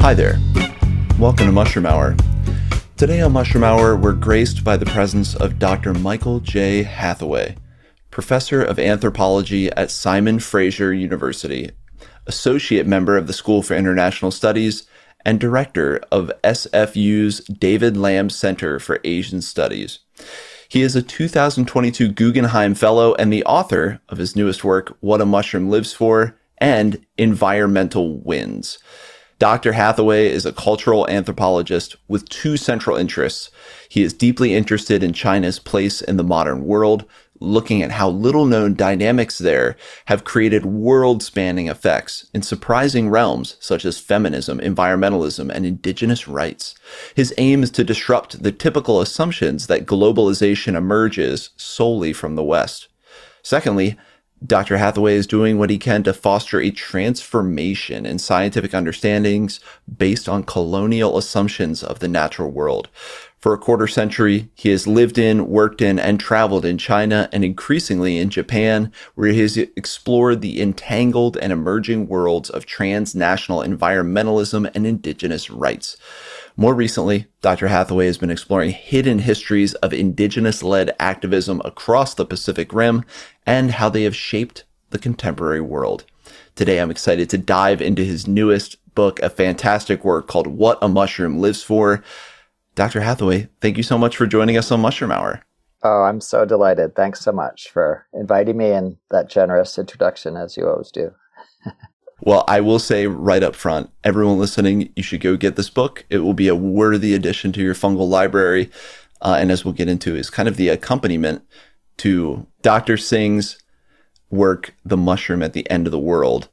Hi there. Welcome to Mushroom Hour. Today on Mushroom Hour, we're graced by the presence of Dr. Michael J. Hathaway, Professor of Anthropology at Simon Fraser University, Associate Member of the School for International Studies, and Director of SFU's David Lamb Center for Asian Studies. He is a 2022 Guggenheim Fellow and the author of his newest work, What a Mushroom Lives For, and Environmental Winds. Dr. Hathaway is a cultural anthropologist with two central interests. He is deeply interested in China's place in the modern world, looking at how little-known dynamics there have created world-spanning effects in surprising realms such as feminism, environmentalism, and indigenous rights. His aim is to disrupt the typical assumptions that globalization emerges solely from the West. Secondly, Dr. Hathaway is doing what he can to foster a transformation in scientific understandings based on colonial assumptions of the natural world. For a quarter century, he has lived in, worked in, and traveled in China and increasingly in Japan, where he has explored the entangled and emerging worlds of transnational environmentalism and indigenous rights. More recently, Dr. Hathaway has been exploring hidden histories of indigenous-led activism across the Pacific Rim and how they have shaped the contemporary world. Today, I'm excited to dive into his newest book, a fantastic work called What a Mushroom Lives For. Dr. Hathaway, thank you so much for joining us on Mushroom Hour. Oh, I'm so delighted. Thanks so much for inviting me and that generous introduction, as you always do. Well, I will say right up front, everyone listening, you should go get this book. It will be a worthy addition to your fungal library. And as we'll get into, is kind of the accompaniment to Dr. Singh's work, The Mushroom at the End of the World.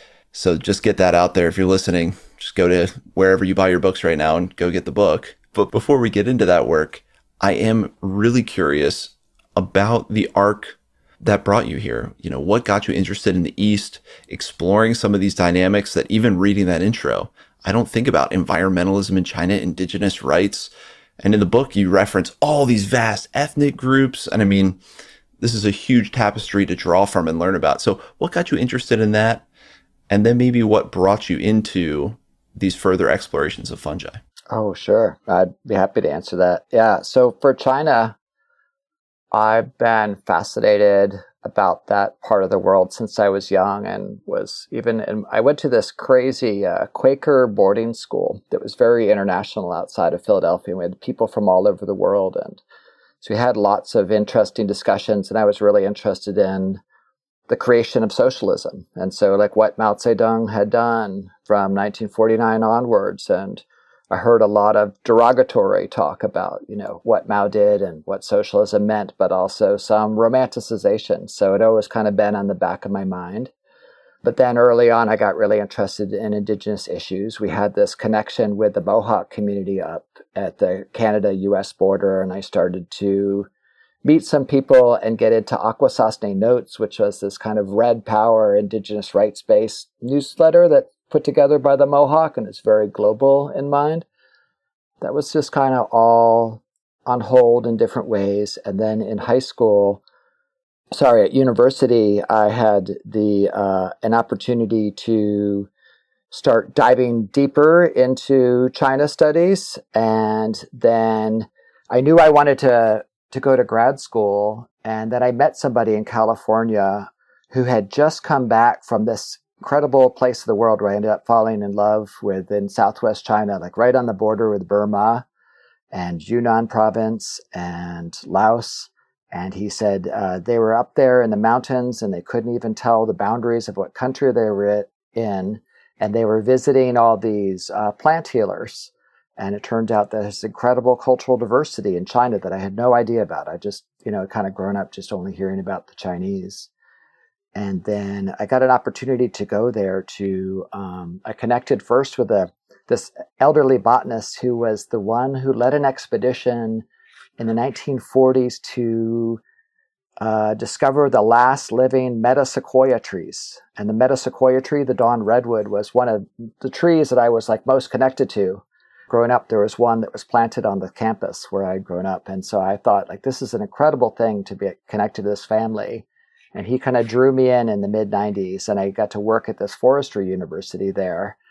So just get that out there. If you're listening, just go to wherever you buy your books right now and go get the book. But before we get into that work, I am really curious about the arc that brought you here. You know, what got you interested in the East, exploring some of these dynamics that even reading that intro, I don't think about environmentalism in China, indigenous rights. And in the book, you reference all these vast ethnic groups. And I mean, this is a huge tapestry to draw from and learn about. So what got you interested in that? And then maybe what brought you into these further explorations of fungi? Oh, sure. I'd be happy to answer that. Yeah. So for China, I've been fascinated about that part of the world since I was young, and I went to this crazy Quaker boarding school that was very international outside of Philadelphia. We had people from all over the world. And so we had lots of interesting discussions, and I was really interested in the creation of socialism. And so like what Mao Zedong had done from 1949 onwards. And I heard a lot of derogatory talk about, what Mao did and what socialism meant, but also some romanticization. So it always kind of been on the back of my mind. But then early on, I got really interested in indigenous issues. We had this connection with the Mohawk community up at the Canada-US border, and I started to meet some people and get into Akwesasne Notes, which was this kind of Red Power indigenous rights-based newsletter that put together by the Mohawk, and it's very global in mind. That was just kind of all on hold in different ways. And then in at university, I had an opportunity to start diving deeper into China studies. And then I knew I wanted to go to grad school. And then I met somebody in California who had just come back from this incredible place of the world where I ended up falling in love with in Southwest China, like right on the border with Burma and Yunnan province and Laos. And he said they were up there in the mountains and they couldn't even tell the boundaries of what country they were in. And they were visiting all these plant healers. And it turned out that there's incredible cultural diversity in China that I had no idea about. I just, kind of grown up just only hearing about the Chinese. And then I got an opportunity to go there I connected first with this elderly botanist who was the one who led an expedition in the 1940s to discover the last living metasequoia trees. And the metasequoia tree, the dawn redwood, was one of the trees that I was like most connected to. Growing up, there was one that was planted on the campus where I'd grown up. And so I thought, like, this is an incredible thing to be connected to this family. And he kind of drew me in the mid-90s, and I got to work at this forestry university there.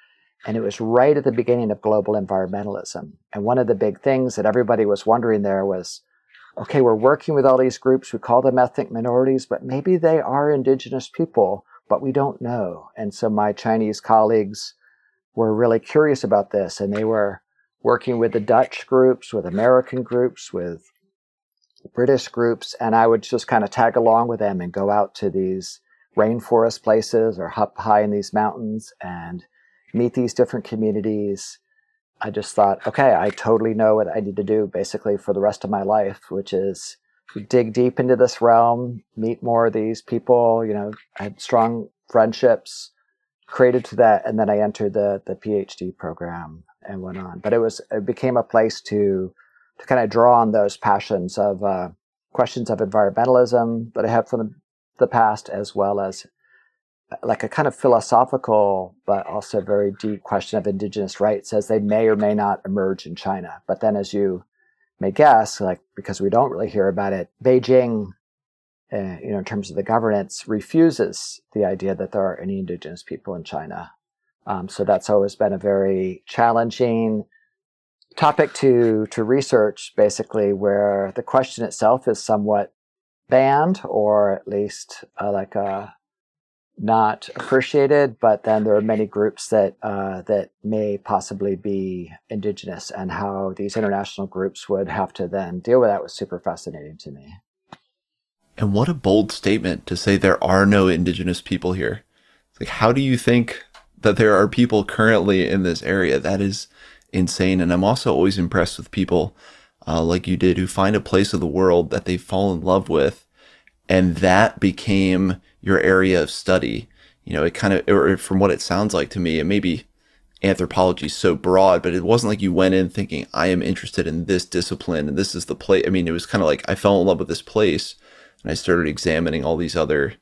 And it was right at the beginning of global environmentalism. And one of the big things that everybody was wondering there was, okay, we're working with all these groups. We call them ethnic minorities, but maybe they are indigenous people, but we don't know. And so my Chinese colleagues were really curious about this, and they were working with the Dutch groups, with American groups, with British groups, and I would just kind of tag along with them and go out to these rainforest places or up high in these mountains and meet these different communities. I just thought, okay, I totally know what I need to do basically for the rest of my life, which is dig deep into this realm, meet more of these people. I had strong friendships created to that, and then I entered the PhD program and went on. But it became a place to kind of draw on those passions of questions of environmentalism that I have from the past, as well as like a kind of philosophical but also very deep question of indigenous rights, as they may or may not emerge in China. But then, as you may guess, because we don't really hear about it, Beijing, in terms of the governance, refuses the idea that there are any indigenous people in China. So that's always been a very challenging topic to research, basically, where the question itself is somewhat banned, or at least not appreciated. But then there are many groups that may possibly be indigenous, and how these international groups would have to then deal with that was super fascinating to me. And what a bold statement to say there are no indigenous people here. Like, how do you think that there are people currently in this area? That is insane. And I'm also always impressed with people like you did, who find a place of the world that they fall in love with, and that became your area of study. It kind of, or from what it sounds like to me, and maybe anthropology is so broad, but it wasn't like you went in thinking, I am interested in this discipline and this is the place. I mean, it was kind of like I fell in love with this place and I started examining all these other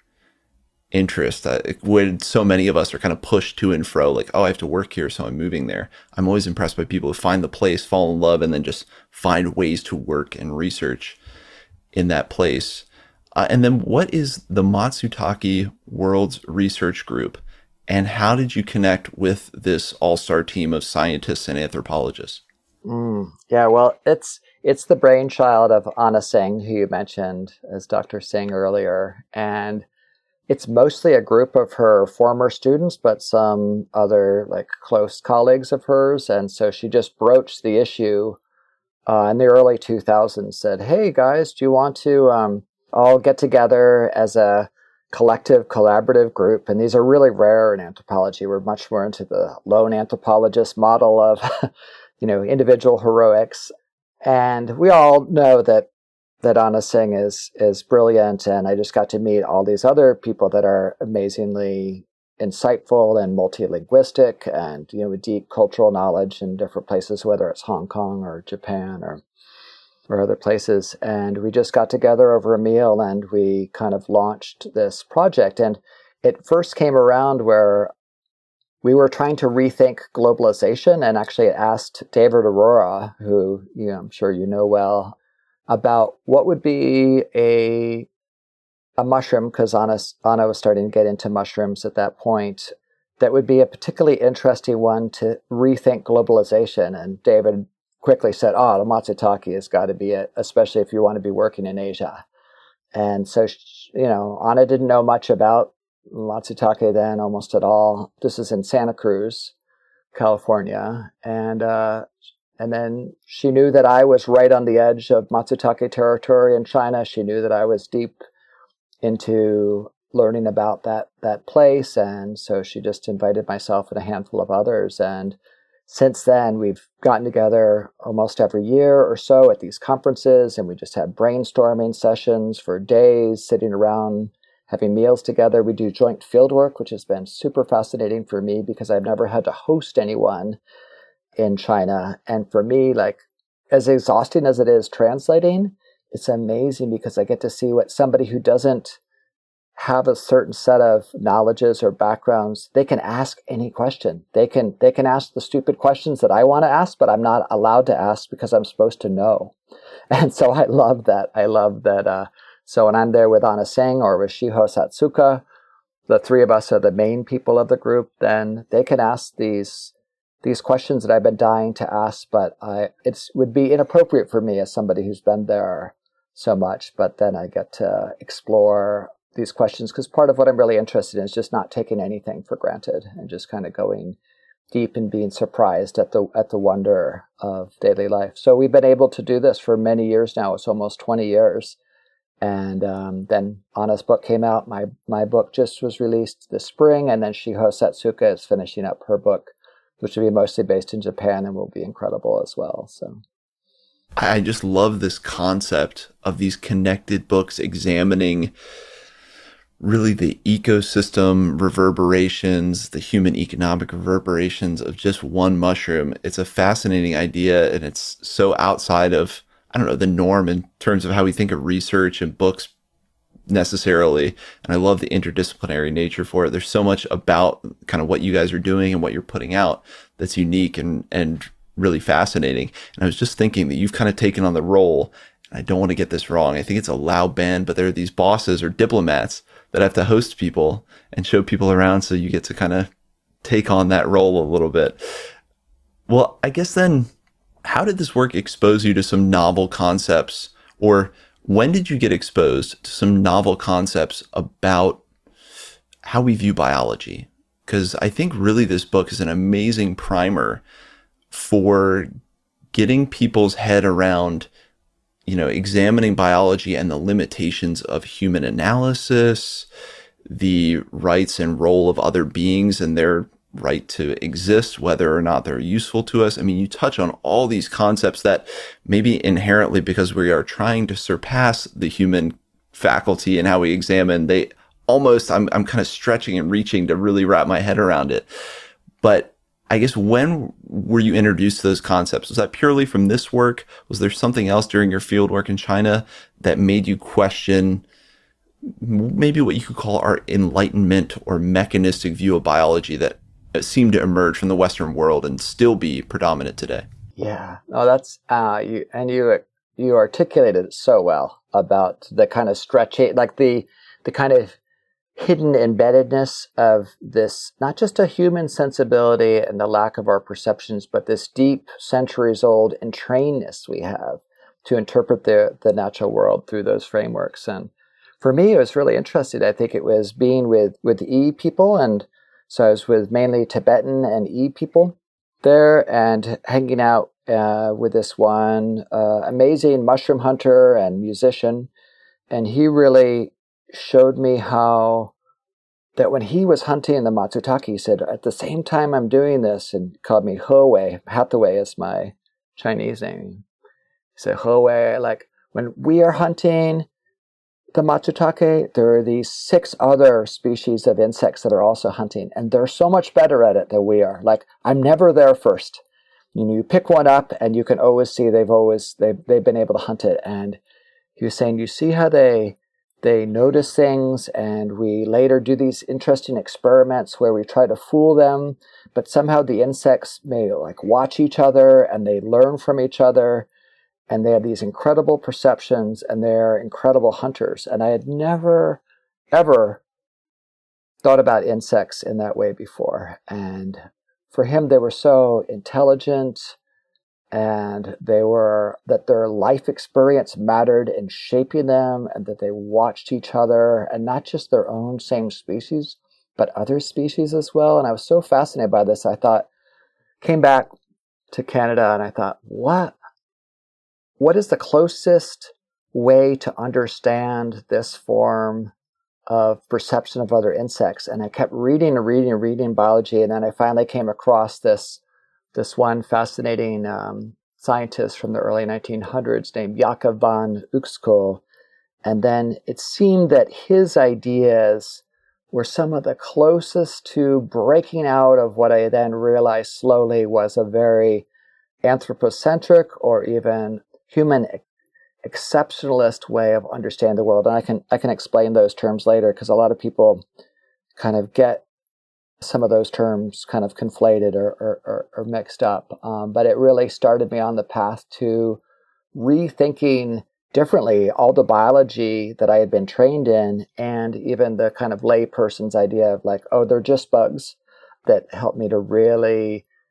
interest when so many of us are kind of pushed to and fro, like, oh, I have to work here, so I'm moving there. I'm always impressed by people who find the place, fall in love, and then just find ways to work and research in that place. And then what is the Matsutake World's Research Group, and how did you connect with this all-star team of scientists and anthropologists? Yeah, well, it's the brainchild of Anna Singh, who you mentioned as Dr. Singh earlier, and it's mostly a group of her former students, but some other close colleagues of hers. And so she just broached the issue in the early 2000s, said, hey guys, do you want to all get together as a collective, collaborative group? And these are really rare in anthropology. We're much more into the lone anthropologist model of, individual heroics. And we all know that Anna Singh is brilliant, and I just got to meet all these other people that are amazingly insightful and multilinguistic, and with deep cultural knowledge in different places, whether it's Hong Kong or Japan or other places. And we just got together over a meal, and we kind of launched this project. And it first came around where we were trying to rethink globalization, and actually asked David Arora, who I'm sure you know well, about what would be a mushroom, because Anna was starting to get into mushrooms at that point, that would be a particularly interesting one to rethink globalization. And David quickly said, the Matsutake has got to be it, especially if you want to be working in Asia. And so, Anna didn't know much about Matsutake then, almost at all. This is in Santa Cruz, California. And then she knew that I was right on the edge of Matsutake territory in China. She knew that I was deep into learning about that place. And so she just invited myself and a handful of others. And since then, we've gotten together almost every year or so at these conferences, and we just have brainstorming sessions for days, sitting around, having meals together. We do joint field work, which has been super fascinating for me because I've never had to host anyone in China. And for me, as exhausting as it is translating, it's amazing because I get to see what somebody who doesn't have a certain set of knowledges or backgrounds, they can ask any question. They can ask the stupid questions that I want to ask, but I'm not allowed to ask because I'm supposed to know. And so I love that. So when I'm there with Anna Singh or with Shiho Satsuka, the three of us are the main people of the group, then they can ask these these questions that I've been dying to ask, but it would be inappropriate for me as somebody who's been there so much. But then I get to explore these questions because part of what I'm really interested in is just not taking anything for granted and just kind of going deep and being surprised at the wonder of daily life. So we've been able to do this for many years now. It's almost 20 years. And then Anna's book came out. My book just was released this spring, and then Shiho Setsuka is finishing up her book, which will be mostly based in Japan and will be incredible as well. So I just love this concept of these connected books examining really the ecosystem reverberations, the human economic reverberations of just one mushroom. It's a fascinating idea, and it's so outside of, I don't know, the norm in terms of how we think of research and books necessarily. And I love the interdisciplinary nature for it. There's so much about kind of what you guys are doing and what you're putting out that's unique and really fascinating. And I was just thinking that you've kind of taken on the role, and I don't want to get this wrong, I think it's a Lao Ban, but there are these bosses or diplomats that have to host people and show people around, so you get to kind of take on that role a little bit. Well, I guess then, how did this work expose you to some novel concepts, or when did you get exposed to some novel concepts about how we view biology? Because I think really this book is an amazing primer for getting people's head around, examining biology and the limitations of human analysis, the rights and role of other beings and their right to exist, whether or not they're useful to us. I mean, you touch on all these concepts that maybe inherently, because we are trying to surpass the human faculty and how we examine, they almost, I'm kind of stretching and reaching to really wrap my head around it. But I guess, when were you introduced to those concepts? Was that purely from this work? Was there something else during your field work in China that made you question maybe what you could call our enlightenment or mechanistic view of biology that seemed to emerge from the Western world and still be predominant today? Yeah, no, that's you articulated it so well about the kind of stretching, like the kind of hidden embeddedness of this, not just a human sensibility and the lack of our perceptions, but this deep, centuries-old entrainedness we have to interpret the natural world through those frameworks. And for me, it was really interesting. I think it was being with Yi people, and so I was with mainly Tibetan and Yi people there, and hanging out with this one amazing mushroom hunter and musician. And he really showed me how that when he was hunting in the Matsutake, he said, at the same time I'm doing this, and called me He Hathaway is my Chinese name. He said, He, like, when we are hunting the Matsutake, there are these 6 other species of insects that are also hunting, and they're so much better at it than we are. Like, I'm never there first. You pick one up, and you can always see they've been able to hunt it. And he was saying, you see how they notice things, and we later do these interesting experiments where we try to fool them, but somehow the insects may watch each other, and they learn from each other, and they have these incredible perceptions, and they're incredible hunters. And I had never, ever thought about insects in that way before. And for him, they were so intelligent, and that their life experience mattered in shaping them, and that they watched each other, and not just their own same species, but other species as well. And I was so fascinated by this. Came back to Canada, and I thought, what is the closest way to understand this form of perception of other insects? And I kept reading biology, and then I finally came across this one fascinating scientist from the early 1900s named Jakob von Uexküll. And then it seemed that his ideas were some of the closest to breaking out of what I then realized slowly was a very anthropocentric or even human exceptionalist way of understanding the world. And I can explain those terms later, because a lot of people kind of get some of those terms kind of conflated or mixed up. But it really started me on the path to rethinking differently all the biology that I had been trained in, and even the kind of lay person's idea of they're just bugs, that helped me to really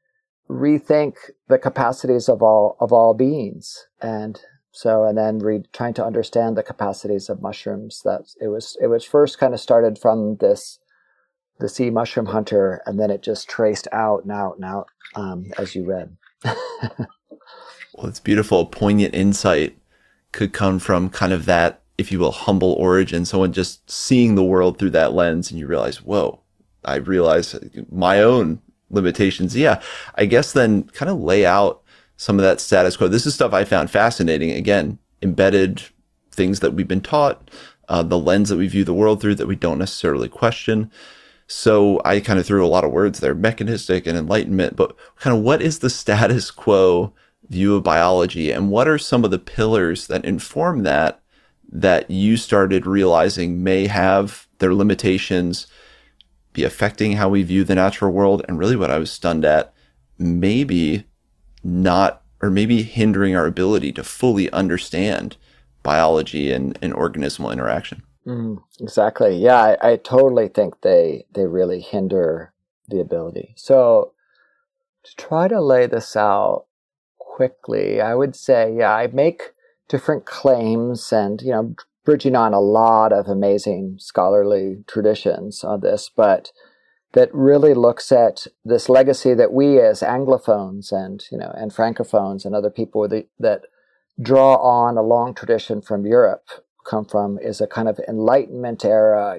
rethink the capacities of all beings, and then trying to understand the capacities of mushrooms. That it was first kind of started from the sea mushroom hunter, and then it just traced out and out and out, as you read. Well, it's beautiful. Poignant insight could come from kind of that, if you will, humble origin. Someone just seeing the world through that lens, and you realize, whoa, I realize my own limitations. Yeah, I guess then kind of lay out some of that status quo. This is stuff I found fascinating. Again, embedded things that we've been taught, the lens that we view the world through that we don't necessarily question. So I kind of threw a lot of words there, mechanistic and enlightenment, but kind of what is the status quo view of biology, and what are some of the pillars that inform that you started realizing may have their limitations, be affecting how we view the natural world, and really what I was stunned at, maybe not, or maybe hindering our ability to fully understand biology and organismal interaction. Exactly. Yeah, I totally think they really hinder the ability. So to try to lay this out quickly, I would say, yeah, I make different claims and, bridging on a lot of amazing scholarly traditions on this, but that really looks at this legacy that we as Anglophones and Francophones and other people that draw on a long tradition from Europe come from, is a kind of Enlightenment era,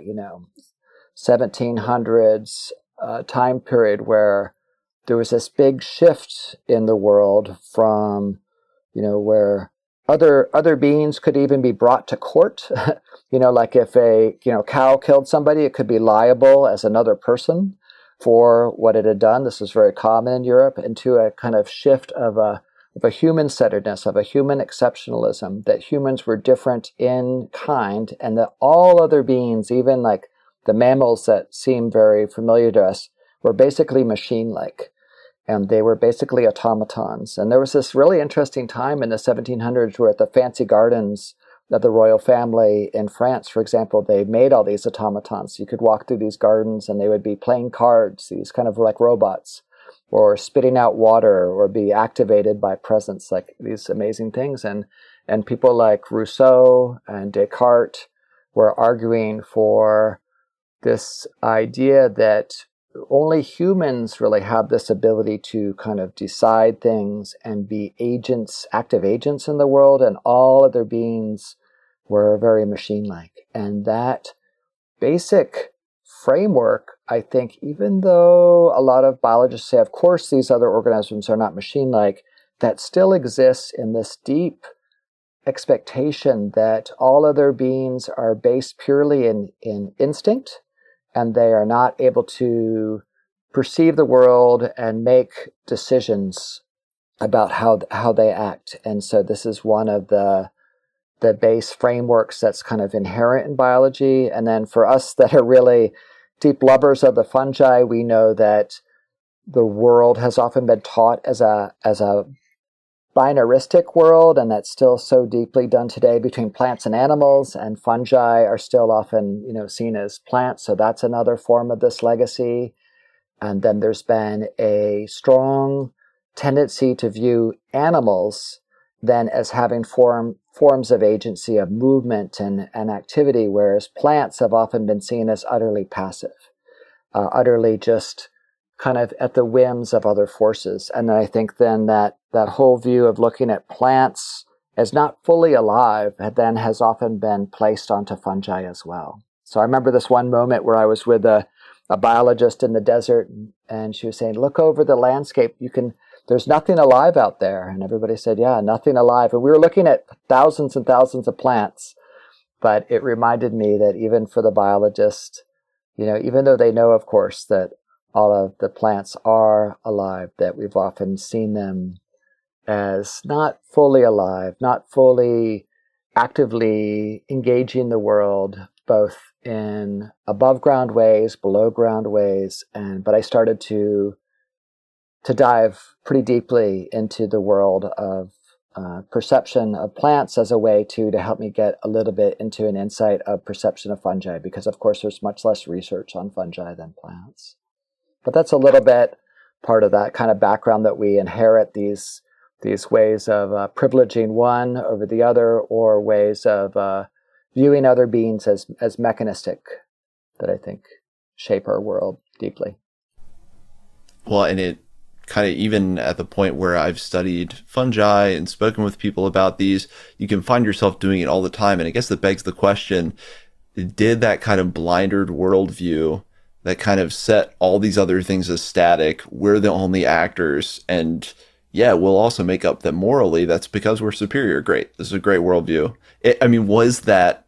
1700s time period where there was this big shift in the world from, where other beings could even be brought to court. Like if a cow killed somebody, it could be liable as another person for what it had done. This was very common in Europe, into a kind of shift of a human-centeredness, of a human exceptionalism, that humans were different in kind, and that all other beings, even like the mammals that seem very familiar to us, were basically machine-like. And they were basically automatons. And there was this really interesting time in the 1700s where at the fancy gardens of the royal family in France, for example, they made all these automatons. You could walk through these gardens and they would be playing cards, these kind of like robots, or spitting out water, or be activated by presence, like these amazing things. And people like Rousseau and Descartes were arguing for this idea that only humans really have this ability to kind of decide things and be agents, active agents in the world, and all other beings were very machine-like. And that basic framework, I think, even though a lot of biologists say, of course, these other organisms are not machine-like, that still exists in this deep expectation that all other beings are based purely in instinct, and they are not able to perceive the world and make decisions about how they act. And so this is one of the base frameworks that's kind of inherent in biology. And then for us that are really deep lovers of the fungi, we know that the world has often been taught as a binaristic world, and that's still so deeply done today between plants and animals, and fungi are still often, seen as plants. So that's another form of this legacy. And then there's been a strong tendency to view animals then as having forms of agency, of movement and activity, whereas plants have often been seen as utterly passive, utterly just kind of at the whims of other forces. And I think then that whole view of looking at plants as not fully alive then has often been placed onto fungi as well. So I remember this one moment where I was with a biologist in the desert, and she was saying, look over the landscape, there's nothing alive out there. And everybody said, yeah, nothing alive. And we were looking at thousands and thousands of plants, but it reminded me that even for the biologist, even though they know, of course, that all of the plants are alive, that we've often seen them as not fully alive, not fully actively engaging the world, both in above ground ways, below ground ways. But I started to dive pretty deeply into the world of perception of plants as a way to help me get a little bit into an insight of perception of fungi, because of course there's much less research on fungi than plants. But that's a little bit part of that kind of background that we inherit these ways of privileging one over the other, or ways of viewing other beings as mechanistic, that I think shape our world deeply. Well, and it kind of, even at the point where I've studied fungi and spoken with people about these, you can find yourself doing it all the time. And I guess that begs the question, did that kind of blindered worldview that kind of set all these other things as static, we're the only actors, and yeah, we'll also make up that morally that's because we're superior. Great. This is a great worldview. Was that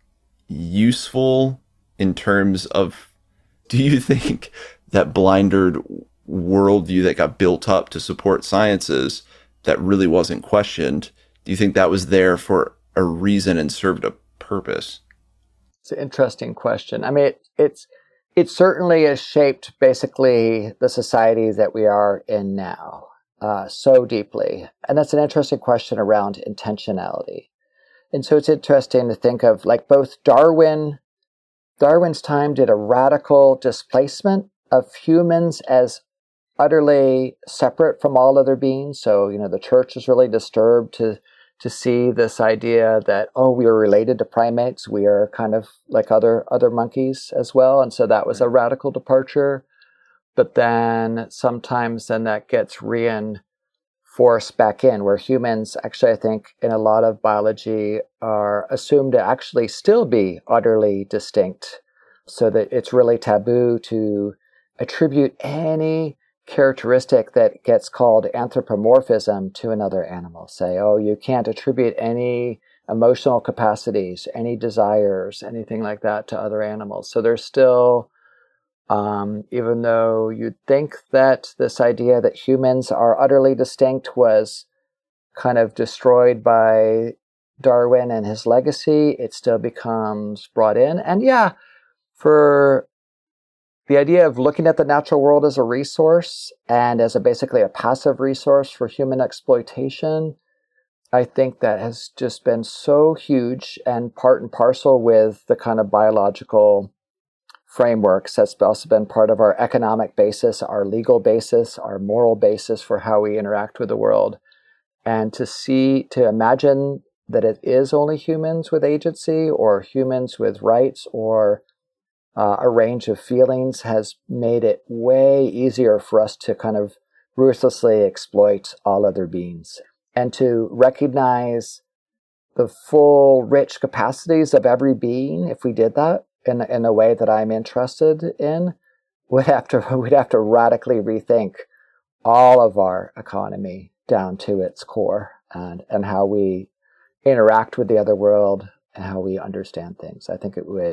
useful in terms of, do you think that blindered worldview that got built up to support sciences that really wasn't questioned, do you think that was there for a reason and served a purpose? It's an interesting question. I mean, it certainly has shaped basically the society that we are in now so deeply. And that's an interesting question around intentionality. And so it's interesting to think of, like, both Darwin's time did a radical displacement of humans as utterly separate from all other beings. So, the church is really disturbed to see this idea that, we are related to primates. We are kind of like other monkeys as well. And so that was a radical departure. But then sometimes that gets reinforced back in, where humans actually, I think, in a lot of biology are assumed to actually still be utterly distinct, so that it's really taboo to attribute any characteristic that gets called anthropomorphism to another animal. Say, you can't attribute any emotional capacities, any desires, anything like that to other animals. So there's still, even though you'd think that this idea that humans are utterly distinct was kind of destroyed by Darwin and his legacy, it still becomes brought in. And yeah, for the idea of looking at the natural world as a resource and as basically a passive resource for human exploitation, I think that has just been so huge and part and parcel with the kind of biological frameworks that's also been part of our economic basis, our legal basis, our moral basis for how we interact with the world. And to imagine that it is only humans with agency, or humans with rights, or a range of feelings, has made it way easier for us to kind of ruthlessly exploit all other beings. And to recognize the full, rich capacities of every being, if we did that in a way that I'm interested in, we'd have to radically rethink all of our economy down to its core, and how we interact with the other world and how we understand things. I think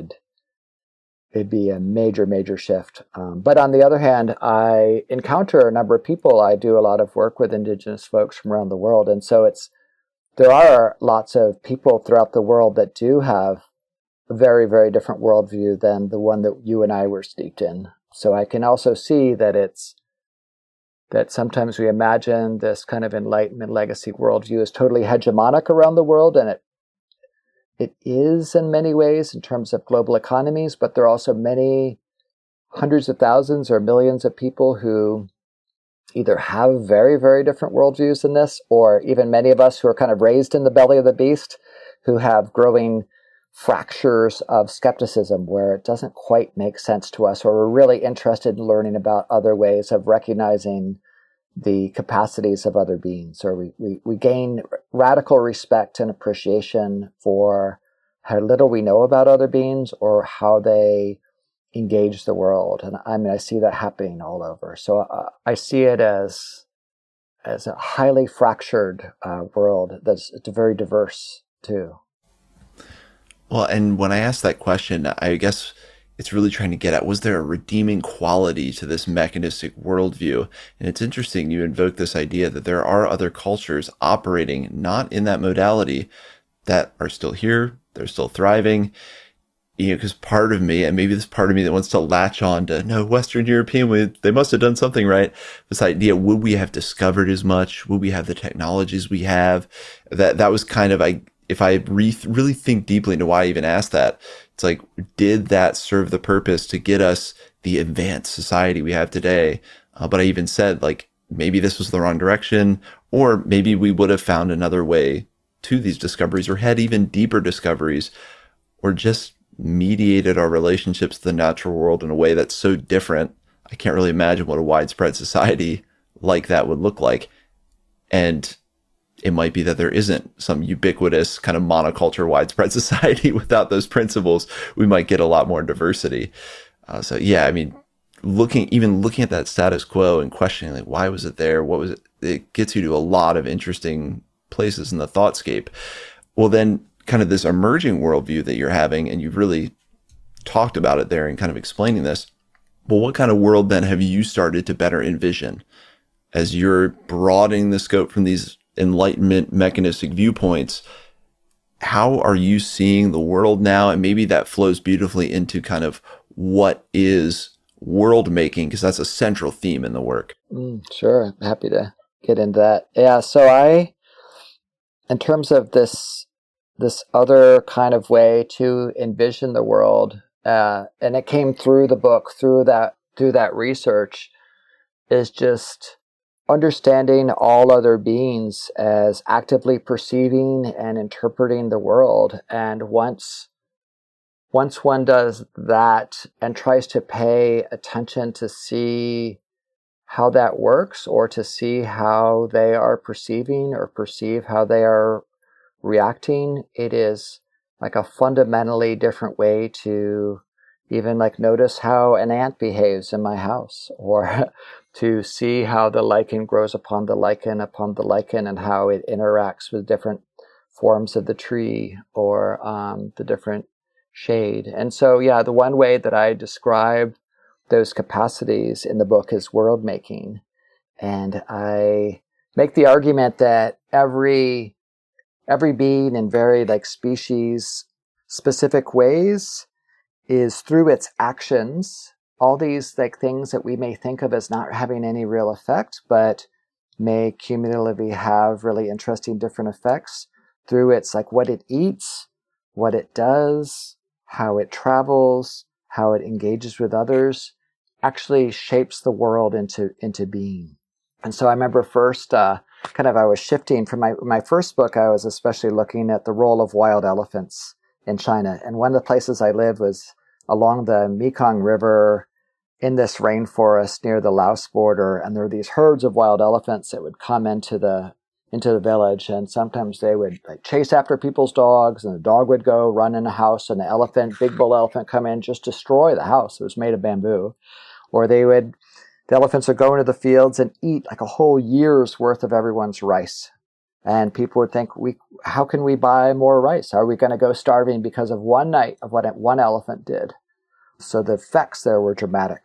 it'd be a major, major shift. But on the other hand, I encounter a number of people. I do a lot of work with Indigenous folks from around the world. And so there are lots of people throughout the world that do have a very, very different worldview than the one that you and I were steeped in. So I can also see that that sometimes we imagine this kind of Enlightenment legacy worldview is totally hegemonic around the world, and it is in many ways in terms of global economies, but there are also many hundreds of thousands or millions of people who either have very, very different worldviews than this, or even many of us who are kind of raised in the belly of the beast, who have growing fractures of skepticism where it doesn't quite make sense to us, or we're really interested in learning about other ways of recognizing the capacities of other beings, or we gain radical respect and appreciation for how little we know about other beings or how they engage the world. And I see that happening all over. So I see it as a highly fractured world that's very diverse too. Well, and when I asked that question, I guess it's really trying to get at, was there a redeeming quality to this mechanistic worldview? And it's interesting you invoke this idea that there are other cultures operating not in that modality that are still here, they're still thriving. Because part of me, and maybe this part of me that wants to latch on to, no, Western European, they must have done something right. This idea, would we have discovered as much? Would we have the technologies we have? That was kind of, if I really think deeply into why I even asked that, it's like, did that serve the purpose to get us the advanced society we have today? But I even said, like, maybe this was the wrong direction, or maybe we would have found another way to these discoveries or had even deeper discoveries, or just mediated our relationships to the natural world in a way that's so different. I can't really imagine what a widespread society like that would look like. And it might be that there isn't some ubiquitous kind of monoculture widespread society without those principles. We might get a lot more diversity. So yeah, I mean, looking at that status quo and questioning, like, why was it there? What was it? It gets you to a lot of interesting places in the thoughtscape. Well, then kind of this emerging worldview that you're having, and you've really talked about it there and kind of explaining this. Well, what kind of world then have you started to better envision as you're broadening the scope from these Enlightenment mechanistic viewpoints? How are you seeing the world now? And maybe that flows beautifully into kind of what is world making, because that's a central theme in the work. Sure. I'm happy to get into that. Yeah. So in terms of this other kind of way to envision the world, and it came through the book, through that research, is just understanding all other beings as actively perceiving and interpreting the world. And once one does that and tries to pay attention to see how that works, or to see how they are perceiving or perceive how they are reacting, it is like a fundamentally different way to even like notice how an ant behaves in my house, or to see how the lichen grows upon the lichen, and how it interacts with different forms of the tree, or the different shade. And so, yeah, the one way that I describe those capacities in the book is world making. And I make the argument that every being in very like species specific ways is through its actions, all these like things that we may think of as not having any real effect, but may cumulatively have really interesting different effects through its like what it eats, what it does, how it travels, how it engages with others, actually shapes the world into being. And so I remember first, I was shifting from my first book. I was especially looking at the role of wild elephants in China. And one of the places I lived was along the Mekong River in this rainforest near the Laos border. And there were these herds of wild elephants that would come into the village. And sometimes they would like chase after people's dogs, and the dog would go run in a house, and the big bull elephant, come in, just destroy the house. It was made of bamboo. Or the elephants would go into the fields and eat like a whole year's worth of everyone's rice. And people would think, how can we buy more rice? Are we going to go starving because of one night of what one elephant did? So the effects there were dramatic.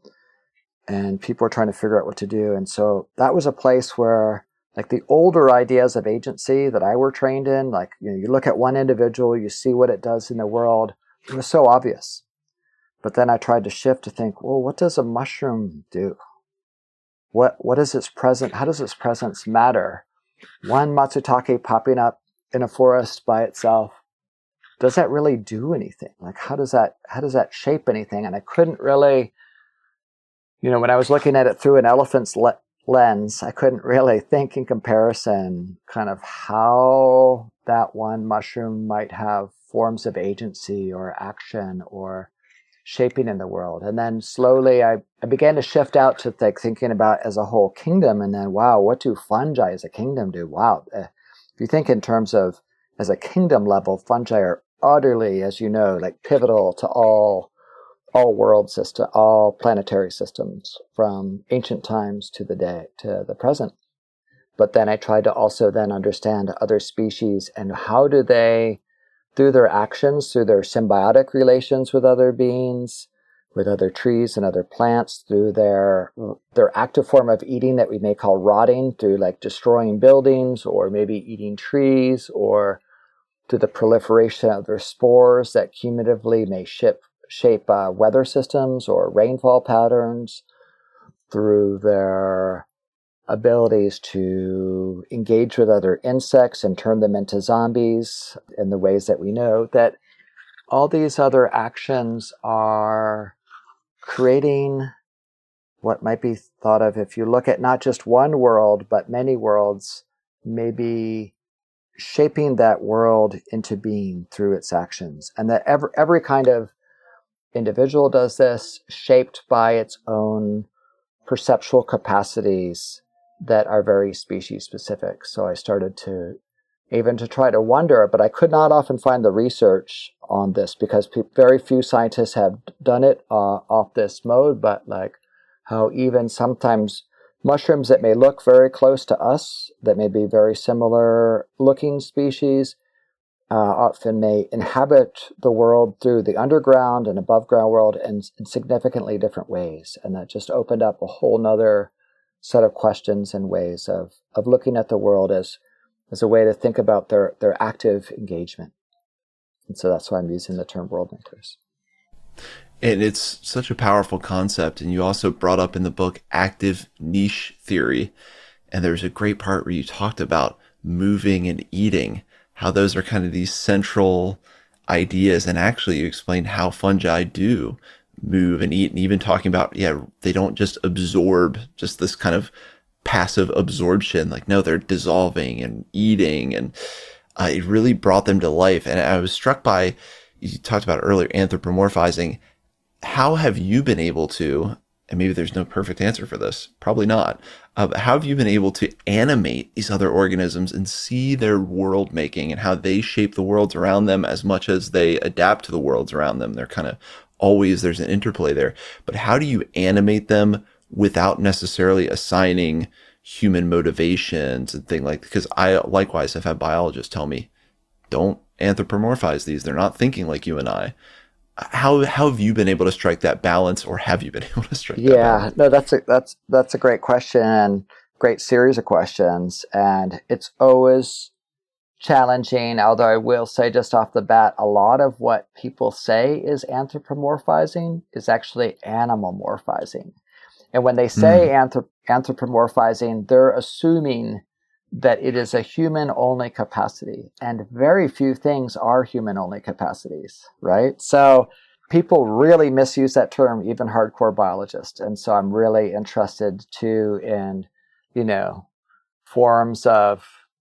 And people were trying to figure out what to do. And so that was a place where like the older ideas of agency that I were trained in, like, you look at one individual, you see what it does in the world. It was so obvious. But then I tried to shift to think, well, what does a mushroom do? What is its presence? How does its presence matter? One matsutake popping up in a forest by itself, does that really do anything? Like, how does that shape anything? And I couldn't really, when I was looking at it through an elephant's lens, I couldn't really think in comparison kind of how that one mushroom might have forms of agency or action or shaping in the world. And then slowly I began to shift out to thinking about as a whole kingdom. And then, wow, what do fungi as a kingdom do? Wow. If you think in terms of as a kingdom level, fungi are utterly, as you know, like pivotal to all world system, all planetary systems from ancient times to the present. But then I tried to also then understand other species and how do they, through their actions, through their symbiotic relations with other beings, with other trees and other plants, through their active form of eating that we may call rotting, through like destroying buildings or maybe eating trees, or through the proliferation of their spores that cumulatively may shape weather systems or rainfall patterns, through their abilities to engage with other insects and turn them into zombies in the ways that we know, that all these other actions are creating what might be thought of if you look at not just one world, but many worlds, maybe shaping that world into being through its actions. And that every kind of individual does this, shaped by its own perceptual capacities that are very species specific. So I started to even to try to wonder, but I could not often find the research on this because very few scientists have done it off this mode, but like how even sometimes mushrooms that may look very close to us, that may be very similar looking species, often may inhabit the world through the underground and above ground world in significantly different ways. And that just opened up a whole nother set of questions and ways of looking at the world as a way to think about their active engagement. And so that's why I'm using the term world makers. And it's such a powerful concept. And you also brought up in the book active niche theory. And there's a great part where you talked about moving and eating, how those are kind of these central ideas. And actually you explained how fungi do move and eat, and even talking about, they don't just absorb, just this kind of passive absorption. Like, no, they're dissolving and eating. And it really brought them to life. And I was struck by, you talked about earlier, anthropomorphizing. How have you been able to, and maybe there's no perfect answer for this, probably not, but how have you been able to animate these other organisms and see their world making and how they shape the worlds around them as much as they adapt to the worlds around them? They're kind of always, there's an interplay there. But how do you animate them without necessarily assigning human motivations and things like, because I likewise have had biologists tell me, don't anthropomorphize these. They're not thinking like you and I. How have you been able to strike that balance, or have you been able to strike that balance? No, that's a great question, great series of questions, and it's always challenging. Although I will say just off the bat, a lot of what people say is anthropomorphizing is actually animalmorphizing. And when they say anthropomorphizing, they're assuming that it is a human-only capacity. And very few things are human-only capacities, right? So people really misuse that term, even hardcore biologists. And so I'm really interested too in, forms of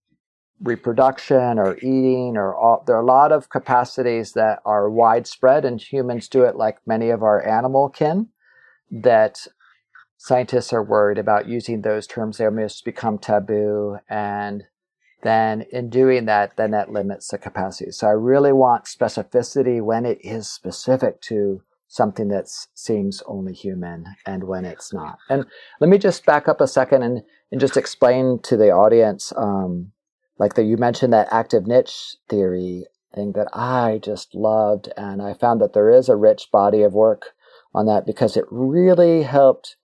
reproduction or eating or there are a lot of capacities that are widespread, and humans do it like many of our animal kin, that scientists are worried about using those terms. They almost become taboo. And then in doing that, then that limits the capacity. So I really want specificity when it is specific to something that seems only human and when it's not. And let me just back up a second and just explain to the audience, you mentioned that active niche theory thing that I just loved. And I found that there is a rich body of work on that because it really helped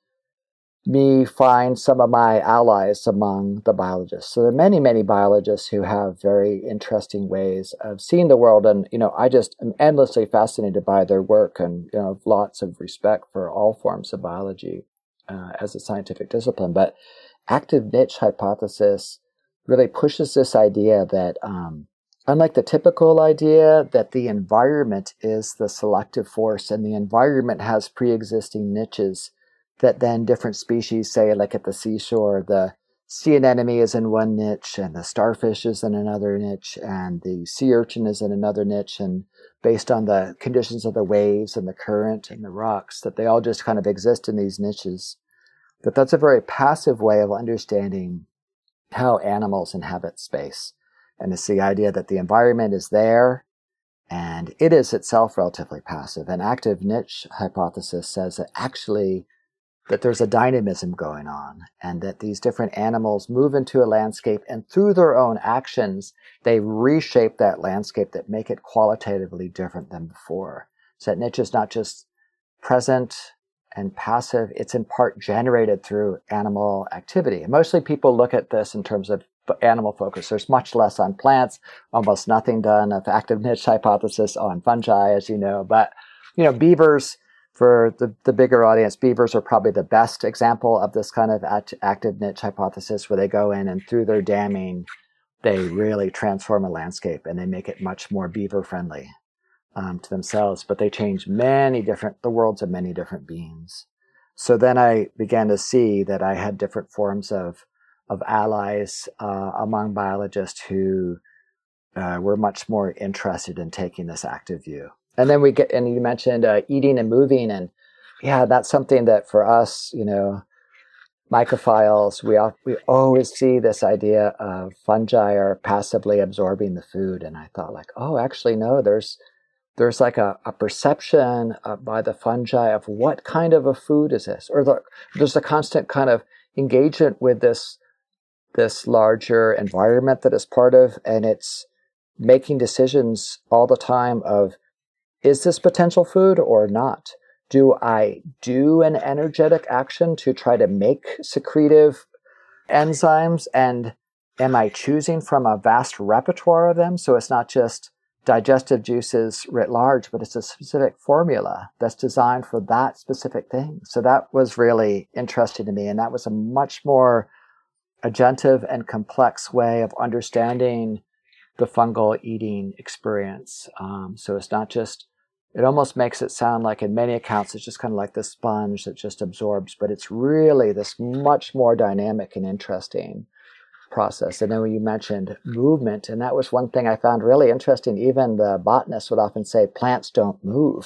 me find some of my allies among the biologists. So there are many, many biologists who have very interesting ways of seeing the world. And, I just am endlessly fascinated by their work and, lots of respect for all forms of biology as a scientific discipline. But active niche hypothesis really pushes this idea that, unlike the typical idea that the environment is the selective force and the environment has pre-existing niches that then different species, say like at the seashore, the sea anemone is in one niche and the starfish is in another niche and the sea urchin is in another niche, and based on the conditions of the waves and the current and the rocks, that they all just kind of exist in these niches. But that's a very passive way of understanding how animals inhabit space. And it's the idea that the environment is there and it is itself relatively passive. An active niche hypothesis says that actually that there's a dynamism going on and that these different animals move into a landscape and through their own actions, they reshape that landscape that make it qualitatively different than before. So that niche is not just present and passive, it's in part generated through animal activity. And mostly people look at this in terms of animal focus. There's much less on plants, almost nothing done of active niche hypothesis on fungi, as you know. But, beavers, for the bigger audience, beavers are probably the best example of this kind of active niche hypothesis, where they go in and through their damming, they really transform a landscape and they make it much more beaver friendly to themselves. But they change the worlds of many different beings. So then I began to see that I had different forms of allies among biologists who were much more interested in taking this active view. And then and you mentioned eating and moving, and yeah, that's something that for us, mycophiles, we always see this idea of fungi are passively absorbing the food, and I thought like, oh, actually no, there's like a perception by the fungi of what kind of a food is this, or there's a constant kind of engagement with this larger environment that it's part of, and it's making decisions all the time of, is this potential food or not? Do I do an energetic action to try to make secretive enzymes, and am I choosing from a vast repertoire of them? So it's not just digestive juices writ large, but it's a specific formula that's designed for that specific thing. So that was really interesting to me, and that was a much more agentive and complex way of understanding the fungal eating experience. So it's not just, it almost makes it sound like in many accounts it's just kind of like this sponge that just absorbs, but it's really this much more dynamic and interesting process. And then when you mentioned movement, and that was one thing I found really interesting, even the botanists would often say plants don't move.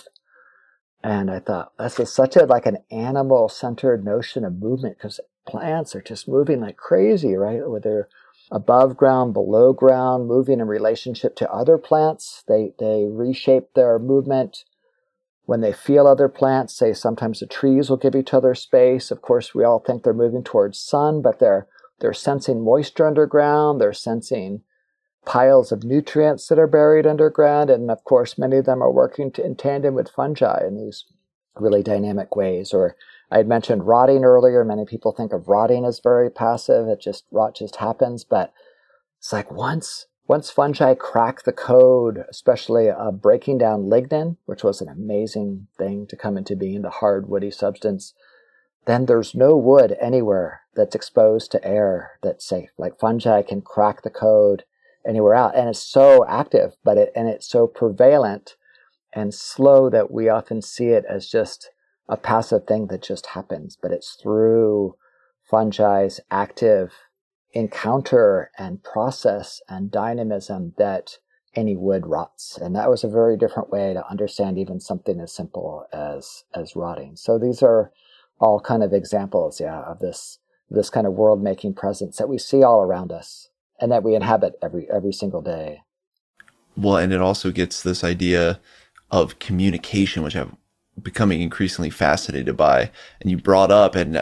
And I thought that's such a like an animal-centered notion of movement, because plants are just moving like crazy, right? Whether above ground, below ground, moving in relationship to other plants. They reshape their movement when they feel other plants. Say sometimes the trees will give each other space. Of course, we all think they're moving towards sun, but they're sensing moisture underground. They're sensing piles of nutrients that are buried underground. And of course, many of them are working in tandem with fungi in these really dynamic ways. Or I had mentioned rotting earlier. Many people think of rotting as very passive. Rot just happens. But it's like once fungi crack the code, especially breaking down lignin, which was an amazing thing to come into being, the hard woody substance, then there's no wood anywhere that's exposed to air that's safe. Like fungi can crack the code anywhere out, and it's so active, and it's so prevalent and slow that we often see it as just a passive thing that just happens. But it's through fungi's active encounter and process and dynamism that any wood rots. And that was a very different way to understand even something as simple as rotting. So these are all kind of examples, of this kind of world-making presence that we see all around us and that we inhabit every single day. Well, and it also gets this idea of communication, which I'm becoming increasingly fascinated by. And you brought up in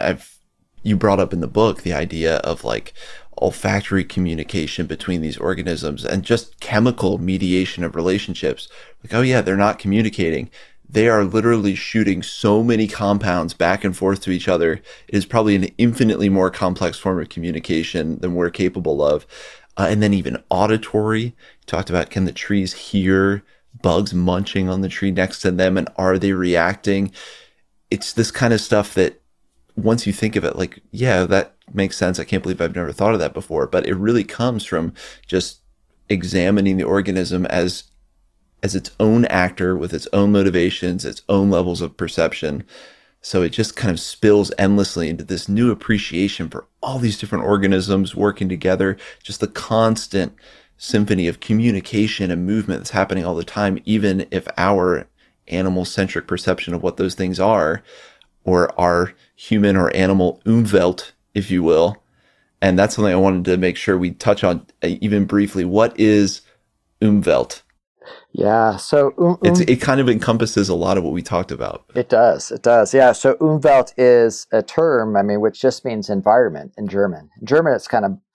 the book the idea of like olfactory communication between these organisms and just chemical mediation of relationships. Like, oh yeah, they're not communicating. They are literally shooting so many compounds back and forth to each other. It is probably an infinitely more complex form of communication than we're capable of. And then even auditory. You talked about, can the trees hear bugs munching on the tree next to them, and are they reacting? It's this kind of stuff that once you think of it, like, yeah, that makes sense. I can't believe I've never thought of that before. But it really comes from just examining the organism as its own actor with its own motivations, its own levels of perception. So it just kind of spills endlessly into this new appreciation for all these different organisms working together, just the constant symphony of communication and movement that's happening all the time, even if our animal-centric perception of what those things are, or our human or animal umwelt, if you will. And that's something I wanted to make sure we touch on even briefly. What is umwelt? Yeah, so it kind of encompasses a lot of what we talked about. It does. Yeah, so Umwelt is a term, which just means environment in German. In German, it's kind of,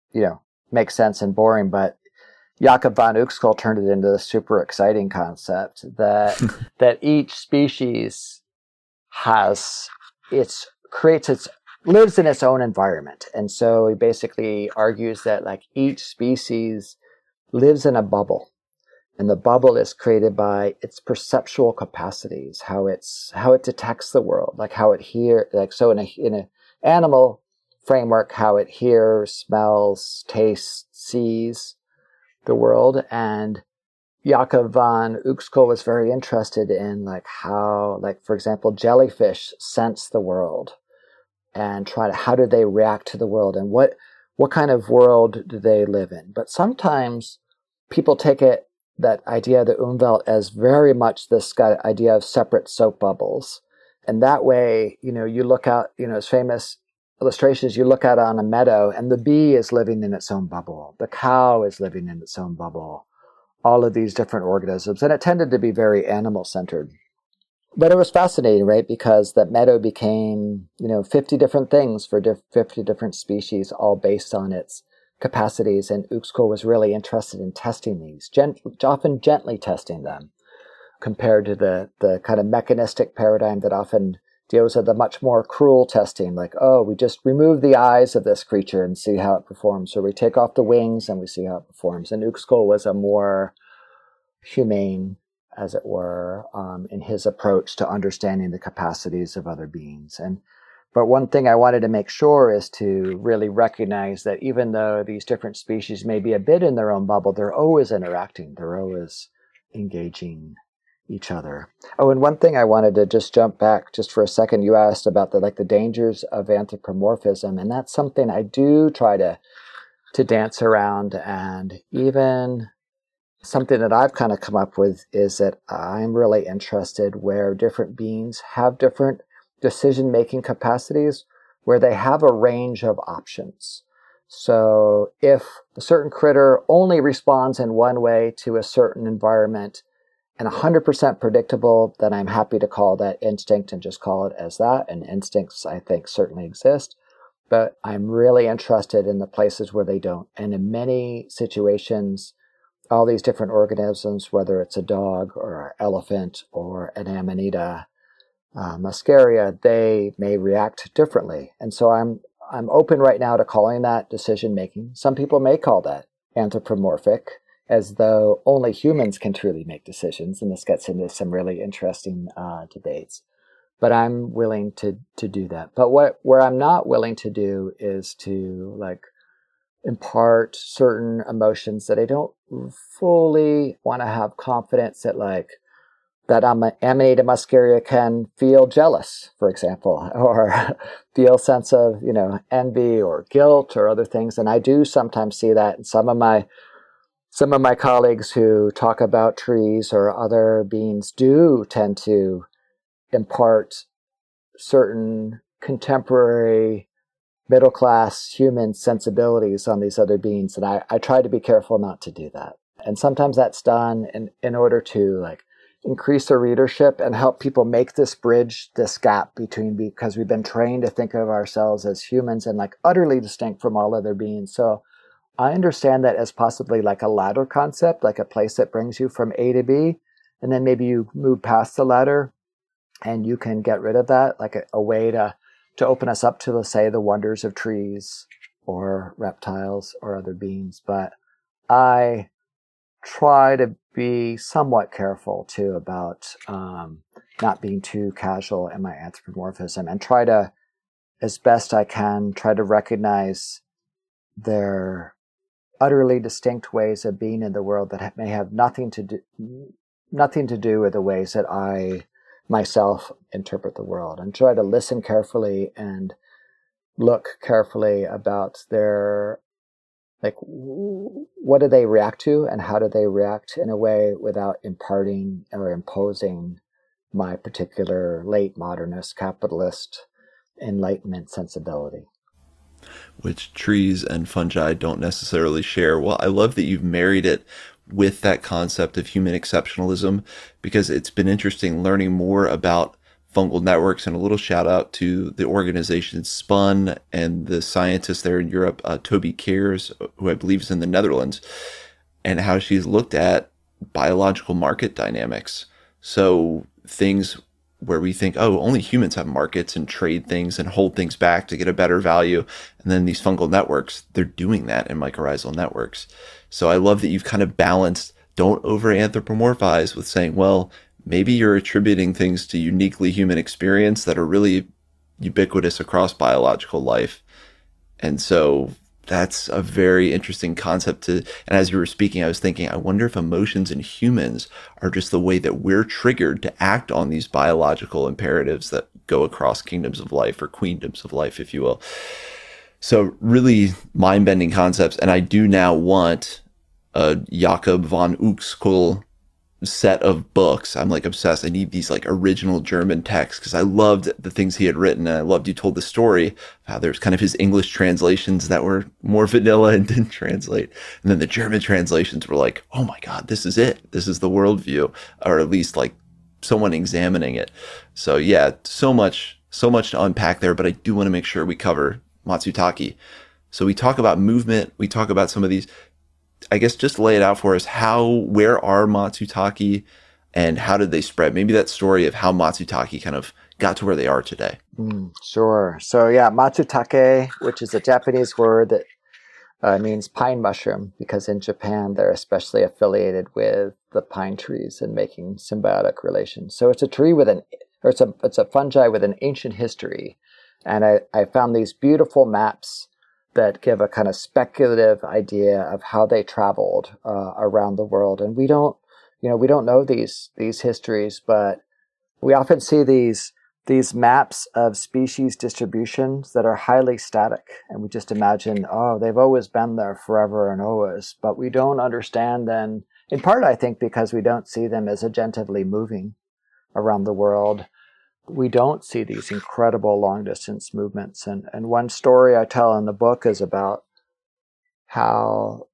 makes sense and boring, but Jakob von Uexküll turned it into a super exciting concept that that each species lives in its own environment. And so he basically argues that like each species lives in a bubble. And the bubble is created by its perceptual capacities, how it detects the world, like how it hears, like so in a animal framework, how it hears, smells, tastes, sees the world. And Jakob von Uexküll was very interested in like how, like, for example, jellyfish sense the world and how do they react to the world, and what kind of world do they live in. But sometimes people take that idea of the Umwelt as very much this idea of separate soap bubbles. And that way, you look out, as famous illustrations, you look out on a meadow and the bee is living in its own bubble. The cow is living in its own bubble. All of these different organisms. And it tended to be very animal-centered. But it was fascinating, right? Because that meadow became, 50 different things for 50 different species, all based on its capacities. And Uexküll was really interested in testing these, often gently testing them, compared to the kind of mechanistic paradigm that often deals with the much more cruel testing, like, oh, we just remove the eyes of this creature and see how it performs, or we take off the wings and we see how it performs. And Uexküll was a more humane, as it were, in his approach to understanding the capacities of other beings. But one thing I wanted to make sure is to really recognize that even though these different species may be a bit in their own bubble, they're always interacting, they're always engaging each other. Oh, and one thing I wanted to just jump back just for a second. You asked about the dangers of anthropomorphism, and that's something I do try to dance around. And even something that I've kind of come up with is that I'm really interested where different beings have different decision-making capacities, where they have a range of options. So if a certain critter only responds in one way to a certain environment, and 100% predictable, then I'm happy to call that instinct and just call it as that. And instincts, I think, certainly exist. But I'm really interested in the places where they don't. And in many situations, all these different organisms, whether it's a dog or an elephant or an Amanita muscaria, they may react differently. And so I'm open right now to calling that decision making. Some people may call that anthropomorphic, as though only humans can truly make decisions, and this gets into some really interesting debates. But I'm willing to do that. But where I'm not willing to do is to impart certain emotions that I don't fully want to have confidence that that Amanita muscaria can feel jealous, for example, or feel a sense of envy or guilt or other things. And I do sometimes see that in some of my colleagues who talk about trees or other beings do tend to impart certain contemporary middle-class human sensibilities on these other beings. And I try to be careful not to do that. And sometimes that's done in order to increase their readership and help people make this bridge, this gap because we've been trained to think of ourselves as humans and utterly distinct from all other beings. So I understand that as possibly a ladder concept, like a place that brings you from A to B, and then maybe you move past the ladder and you can get rid of that, like a way to open us up to, let's say, the wonders of trees or reptiles or other beings. But I try to be somewhat careful too about not being too casual in my anthropomorphism, and try to, as best I can, try to recognize their utterly distinct ways of being in the world that may have nothing to do with the ways that I myself interpret the world, and try to listen carefully and look carefully about their what do they react to and how do they react in a way without imparting or imposing my particular late modernist capitalist Enlightenment sensibility, which trees and fungi don't necessarily share. Well, I love that you've married it with that concept of human exceptionalism, because it's been interesting learning more about fungal networks. And a little shout out to the organization SPUN and the scientist there in Europe, Toby Keers, who I believe is in the Netherlands, and how she's looked at biological market dynamics. So things where we think, oh, only humans have markets and trade things and hold things back to get a better value. And then these fungal networks, they're doing that in mycorrhizal networks. So I love that you've kind of balanced, don't over anthropomorphize with saying, well, maybe you're attributing things to uniquely human experience that are really ubiquitous across biological life. And so That's a very interesting concept to, and as you were speaking, I was thinking, I wonder if emotions in humans are just the way that we're triggered to act on these biological imperatives that go across kingdoms of life or queendoms of life, if you will. So really mind-bending concepts. And I do now want a Jakob von Uexküll set of books. I'm like obsessed. I need these like original German texts because I loved the things he had written, and I loved you told the story of how there's kind of his English translations that were more vanilla and didn't translate, and then the German translations were like, oh my God, this is it. This is the worldview, or at least like someone examining it. So yeah, so much to unpack there. But I do want to make sure we cover Matsutake. So we talk about movement. We talk about some of these. I guess just lay it out for us. Where are Matsutake and how did they spread? Maybe that story of how Matsutake kind of got to where they are today. Sure. So yeah, Matsutake, which is a Japanese word that means pine mushroom, because in Japan, they're especially affiliated with the pine trees and making symbiotic relations. So it's a tree it's a fungi with an ancient history. And I found these beautiful maps that give a kind of speculative idea of how they traveled around the world. And we don't know these histories, but we often see these maps of species distributions that are highly static. And we just imagine, oh, they've always been there forever and always. But we don't understand them, in part, I think, because we don't see them as agentively moving around the world. We don't see these incredible long-distance movements. And one story I tell in the book is about how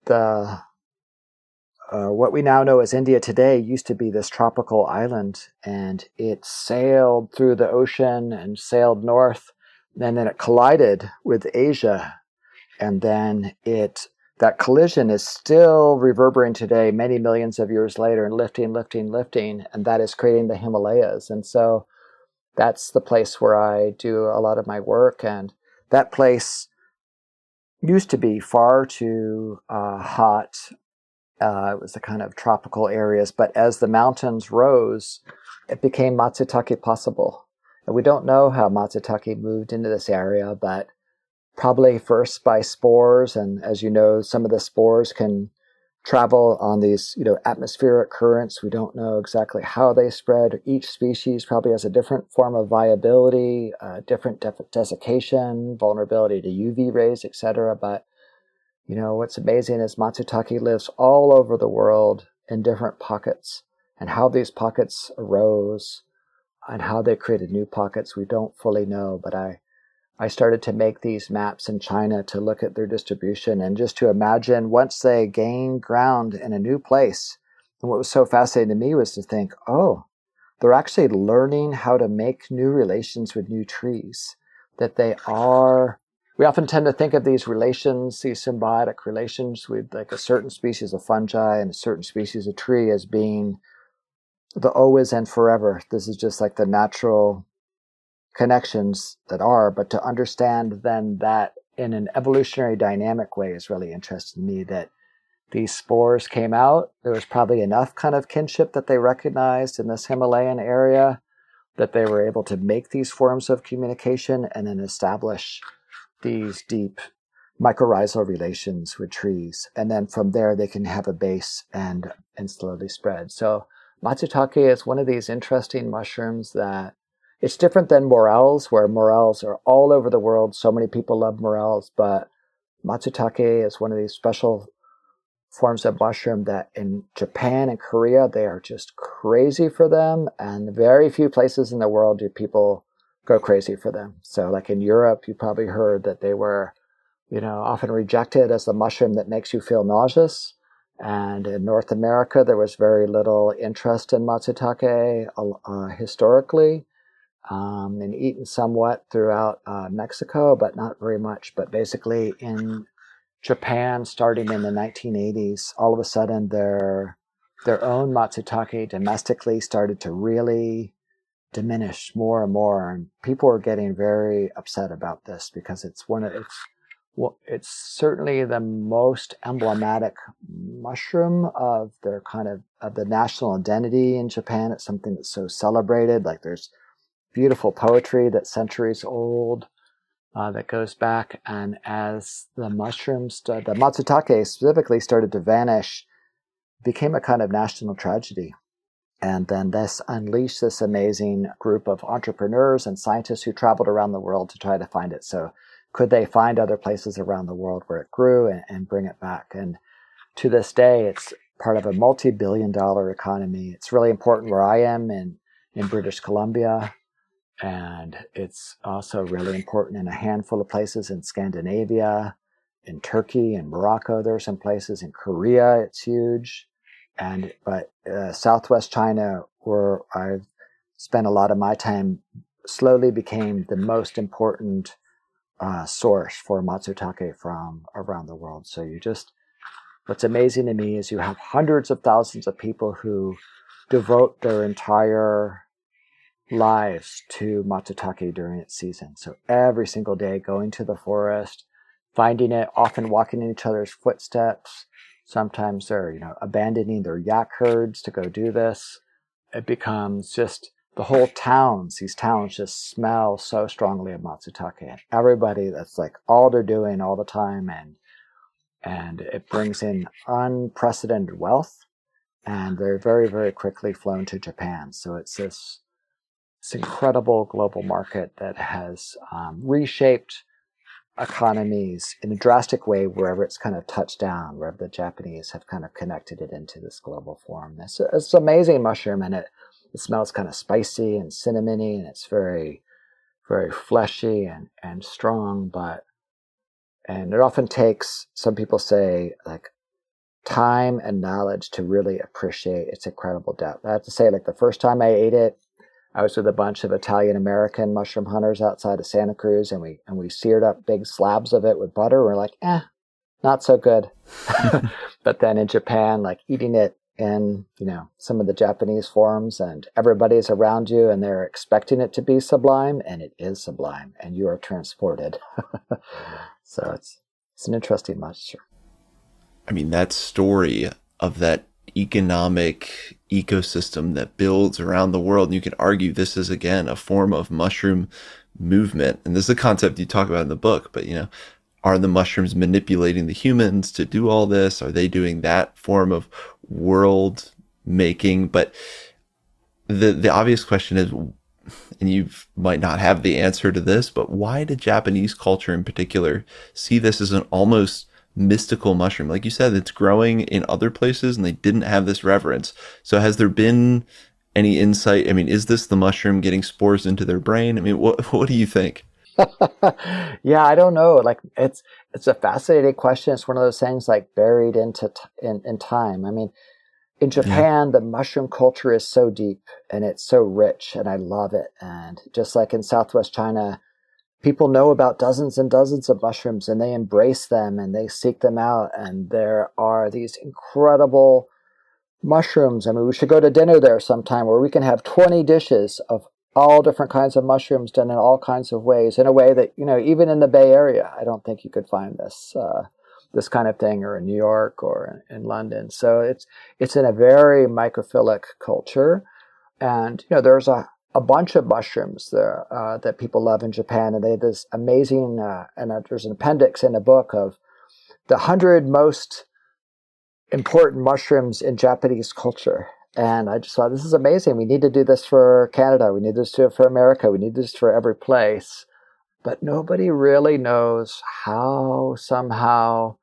what we now know as India today used to be this tropical island, and it sailed through the ocean and sailed north, and then it collided with Asia. And then that collision is still reverberating today, many millions of years later, and lifting, and that is creating the Himalayas. And so that's the place where I do a lot of my work. And that place used to be far too hot. It was the kind of tropical areas. But as the mountains rose, it became Matsutake possible. And we don't know how Matsutake moved into this area, but probably first by spores. And as you know, some of the spores can travel on these, atmospheric currents. We don't know exactly how they spread. Each species probably has a different form of viability, different desiccation, vulnerability to UV rays, etc. But, what's amazing is Matsutake lives all over the world in different pockets, and how these pockets arose and how they created new pockets, we don't fully know. But I started to make these maps in China to look at their distribution and just to imagine once they gain ground in a new place. And what was so fascinating to me was to think, oh, they're actually learning how to make new relations with new trees. We often tend to think of these relations, these symbiotic relations with like a certain species of fungi and a certain species of tree as being the always and forever. This is just like the natural connections that are, but to understand then that in an evolutionary dynamic way is really interesting to me, that these spores came out. There was probably enough kind of kinship that they recognized in this Himalayan area that they were able to make these forms of communication and then establish these deep mycorrhizal relations with trees. And then from there, they can have a base and slowly spread. So Matsutake is one of these interesting mushrooms that it's different than morels, where morels are all over the world. So many people love morels, but Matsutake is one of these special forms of mushroom that in Japan and Korea, they are just crazy for them. And very few places in the world do people go crazy for them. So like in Europe, you probably heard that they were, often rejected as the mushroom that makes you feel nauseous. And in North America, there was very little interest in Matsutake historically. And eaten somewhat throughout Mexico, but not very much. But basically in Japan, starting in the 1980s, all of a sudden their own Matsutake domestically started to really diminish more and more. And people were getting very upset about this because it's certainly the most emblematic mushroom of their of the national identity in Japan. It's something that's so celebrated. Like there's beautiful poetry that's centuries old. that goes back. And as the mushrooms, the matsutake specifically, started to vanish, it became a kind of national tragedy. And then this unleashed this amazing group of entrepreneurs and scientists who traveled around the world to try to find it. So could they find other places around the world where it grew and bring it back? And to this day, it's part of a multi-billion-dollar economy. It's really important where I am in British Columbia. And it's also really important in a handful of places in Scandinavia, in Turkey, in Morocco. There are some places in Korea. It's huge. But Southwest China, where I've spent a lot of my time, slowly became the most important source for matsutake from around the world. So what's amazing to me is you have hundreds of thousands of people who devote their entire lives to matsutake during its season. So every single day, going to the forest, finding it, often walking in each other's footsteps. Sometimes they're, abandoning their yak herds to go do this. It becomes just the whole towns. These towns just smell so strongly of matsutake. And everybody, that's like all they're doing all the time. And it brings in unprecedented wealth. And they're very, very quickly flown to Japan. So it's this incredible global market that has reshaped economies in a drastic way wherever it's kind of touched down, wherever the Japanese have kind of connected it into this global form. It's an amazing mushroom, and it smells kind of spicy and cinnamony, and it's very, very fleshy and strong, and it often takes, some people say, like time and knowledge to really appreciate its incredible depth. I have to say, like the first time I ate it, I was with a bunch of Italian-American mushroom hunters outside of Santa Cruz, and we seared up big slabs of it with butter. We're like, not so good. But then in Japan, like eating it in, some of the Japanese forms, and everybody's around you and they're expecting it to be sublime, and it is sublime, and you are transported. So it's an interesting mushroom. I mean, that story of that economic ecosystem that builds around the world, and you can argue this is, again, a form of mushroom movement. And this is a concept you talk about in the book, but, are the mushrooms manipulating the humans to do all this? Are they doing that form of world making? But the obvious question is, and you might not have the answer to this, but why did Japanese culture in particular see this as an almost mystical mushroom? Like you said, it's growing in other places and they didn't have this reverence. So has there been any insight? I mean, is this the mushroom getting spores into their brain? I mean, what do you think? Yeah, I don't know. Like it's a fascinating question. It's one of those things like buried into in time. I mean, in Japan, the mushroom culture is so deep and it's so rich, and I love it. And just like in Southwest China, people know about dozens and dozens of mushrooms, and they embrace them and they seek them out. And there are these incredible mushrooms. I mean, we should go to dinner there sometime where we can have 20 dishes of all different kinds of mushrooms done in all kinds of ways, in a way that, even in the Bay Area, I don't think you could find this kind of thing, or in New York or in London. So it's in a very microphilic culture. And, there's a bunch of mushrooms there that people love in Japan, and they have this amazing, there's an appendix in a book of the 100 most important mushrooms in Japanese culture. And I just thought, this is amazing. We need to do this for Canada. We need to do it for America. We need this for every place. But nobody really knows how somehow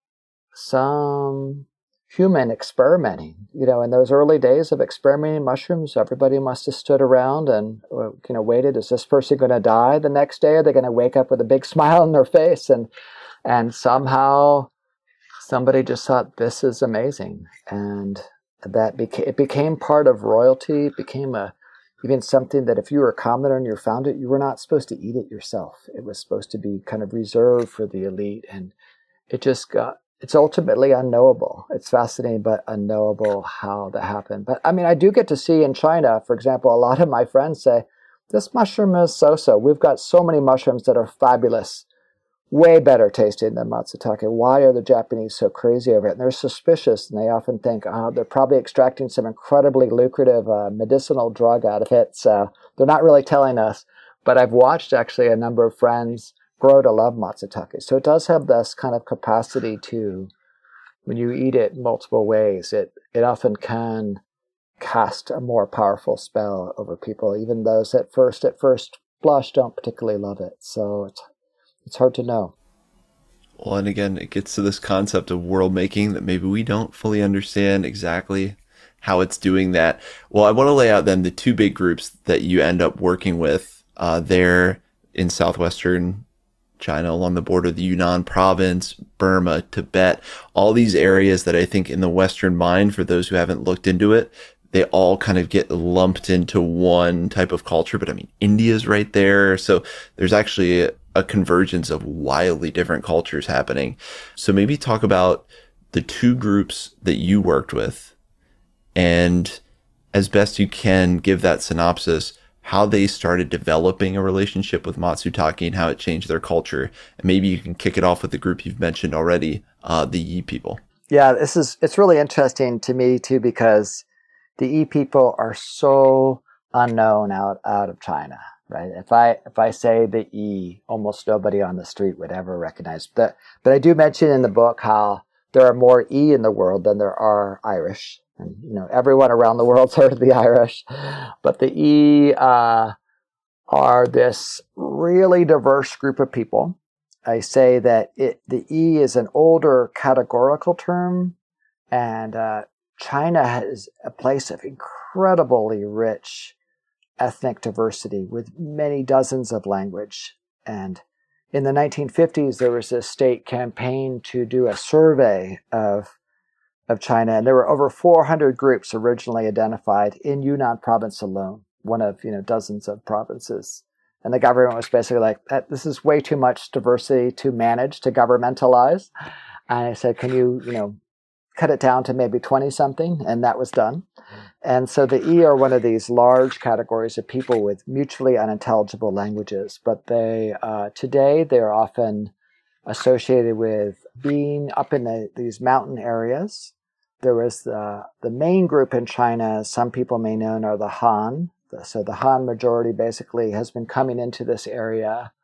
some human experimenting, in those early days of experimenting mushrooms, everybody must have stood around and, waited. Is this person going to die the next day? Are they going to wake up with a big smile on their face? And somehow somebody just thought, this is amazing. And it became part of royalty. It became even something that if you were a commoner and you found it, you were not supposed to eat it yourself. It was supposed to be kind of reserved for the elite. And it's ultimately unknowable. It's fascinating, but unknowable how that happened. But I mean, I do get to see in China, for example, a lot of my friends say, this mushroom is so-so. We've got so many mushrooms that are fabulous, way better tasting than matsutake. Why are the Japanese so crazy over it? And they're suspicious, and they often think, they're probably extracting some incredibly lucrative medicinal drug out of it. So they're not really telling us. But I've watched actually a number of friends grow to love matsutake. So it does have this kind of capacity to, when you eat it multiple ways, it often can cast a more powerful spell over people, even those at first blush don't particularly love it. So it's hard to know. Well, and again, it gets to this concept of world making that maybe we don't fully understand exactly how it's doing that. Well, I want to lay out then the two big groups that you end up working with there in southwestern China along the border, the Yunnan province, Burma, Tibet, all these areas that I think in the Western mind, for those who haven't looked into it, they all kind of get lumped into one type of culture. But I mean, India's right there. So there's actually a convergence of wildly different cultures happening. So maybe talk about the two groups that you worked with, and as best you can give that synopsis, how they started developing a relationship with matsutake and how it changed their culture. And maybe you can kick it off with the group you've mentioned already, the Yi people. Yeah, it's really interesting to me too, because the Yi people are so unknown out of China, right? If I say the Yi, almost nobody on the street would ever recognize that. But I do mention in the book how there are more Yi in the world than there are Irish. And, everyone around the world's heard of the Irish. But the Yi are this really diverse group of people. I say that the Yi is an older categorical term, and China is a place of incredibly rich ethnic diversity with many dozens of language. And in the 1950s, there was a state campaign to do a survey of China, and there were over 400 groups originally identified in Yunnan province alone, one of dozens of provinces. And the government was basically like, this is way too much diversity to manage, to governmentalize. And I said, can you, cut it down to maybe 20 something? And that was done. And so the Yi are one of these large categories of people with mutually unintelligible languages, but today they're often associated with being up in these mountain areas. There was the main group in China, some people may know, are the Han. So the Han majority basically has been coming into this area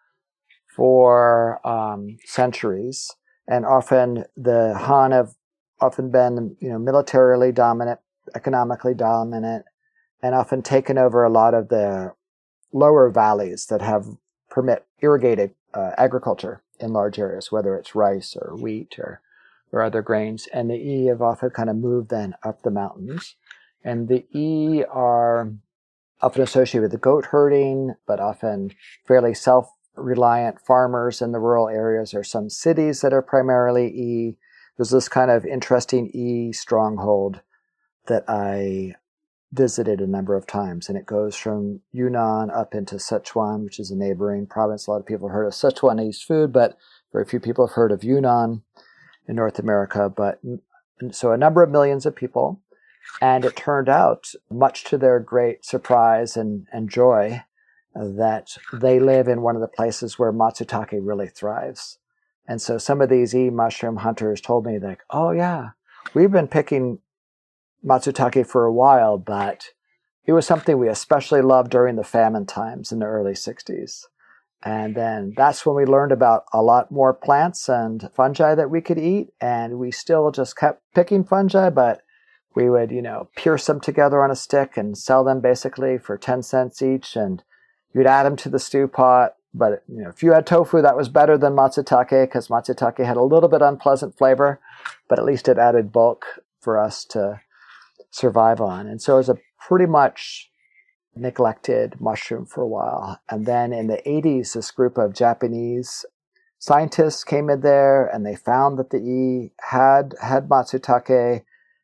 for centuries, and often the Han have often been militarily dominant, economically dominant, and often taken over a lot of the lower valleys that permit irrigated agriculture in large areas, whether it's rice or wheat or other grains. And the Yi have often kind of moved then up the mountains. And the Yi are often associated with the goat herding, but often fairly self-reliant farmers in the rural areas, or some cities that are primarily Yi. There's this kind of interesting Yi stronghold that I visited a number of times, and it goes from Yunnan up into Sichuan, which is a neighboring province. A lot of people have heard of Sichuanese food, but very few people have heard of Yunnan in North America. So a number of millions of people, and it turned out, much to their great surprise and joy, that they live in one of the places where matsutake really thrives. And so some of these Yi mushroom hunters told me, like, oh yeah, we've been picking matsutake for a while, but it was something we especially loved during the famine times in the early 60s. And then that's when we learned about a lot more plants and fungi that we could eat. And we still just kept picking fungi, but we would, pierce them together on a stick and sell them basically for 10 cents each. And you'd add them to the stew pot. But, if you had tofu, that was better than matsutake, because matsutake had a little bit unpleasant flavor, but at least it added bulk for us to survive on. And so it was a pretty much neglected mushroom for a while. And then in the 80s, this group of Japanese scientists came in there, and they found that the Yi had matsutake,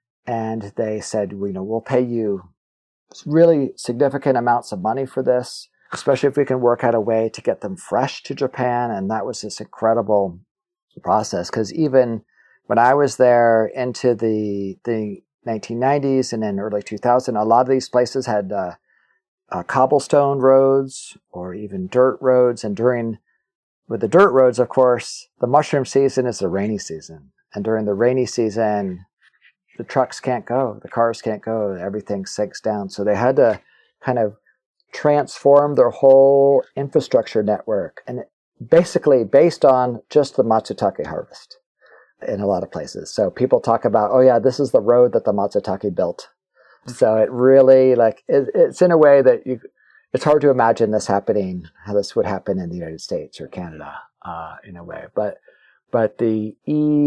and they said, we'll pay you really significant amounts of money for this, especially if we can work out a way to get them fresh to Japan. And that was this incredible process, because even when I was there into the 1990s and in early 2000, a lot of these places had cobblestone roads or even dirt roads. And with the dirt roads, of course, the mushroom season is the rainy season. And during the rainy season, the trucks can't go, the cars can't go, everything sinks down. So they had to kind of transform their whole infrastructure network. And basically based on just the Matsutake harvest in a lot of places. So people talk about, oh yeah, this is the road that the Matsutake built. So it really it's in a way that it's hard to imagine this happening, how this would happen in the United States or Canada in a way. But they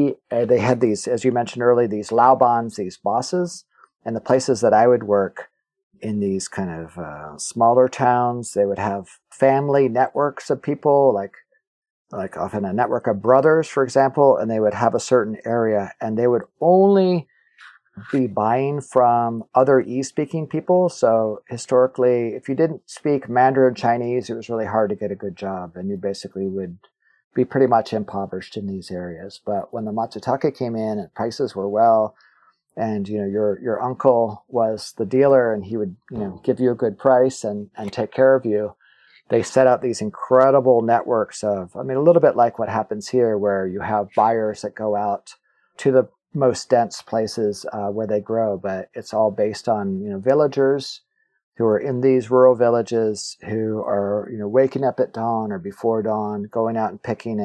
had these, as you mentioned earlier, these laobans, these bosses, and the places that I would work in these kind of smaller towns, they would have family networks of people, like often a network of brothers, for example, and they would have a certain area, and they would only be buying from other E-speaking people. So historically, if you didn't speak Mandarin Chinese, it was really hard to get a good job, and you basically would be pretty much impoverished in these areas. But when the Matsutake came in and prices were well, and your uncle was the dealer and he would give you a good price and take care of you, they set out these incredible networks of, a little bit like what happens here, where you have buyers that go out to the most dense places where they grow, but it's all based on villagers who are in these rural villages who are waking up at dawn or before dawn, going out and picking,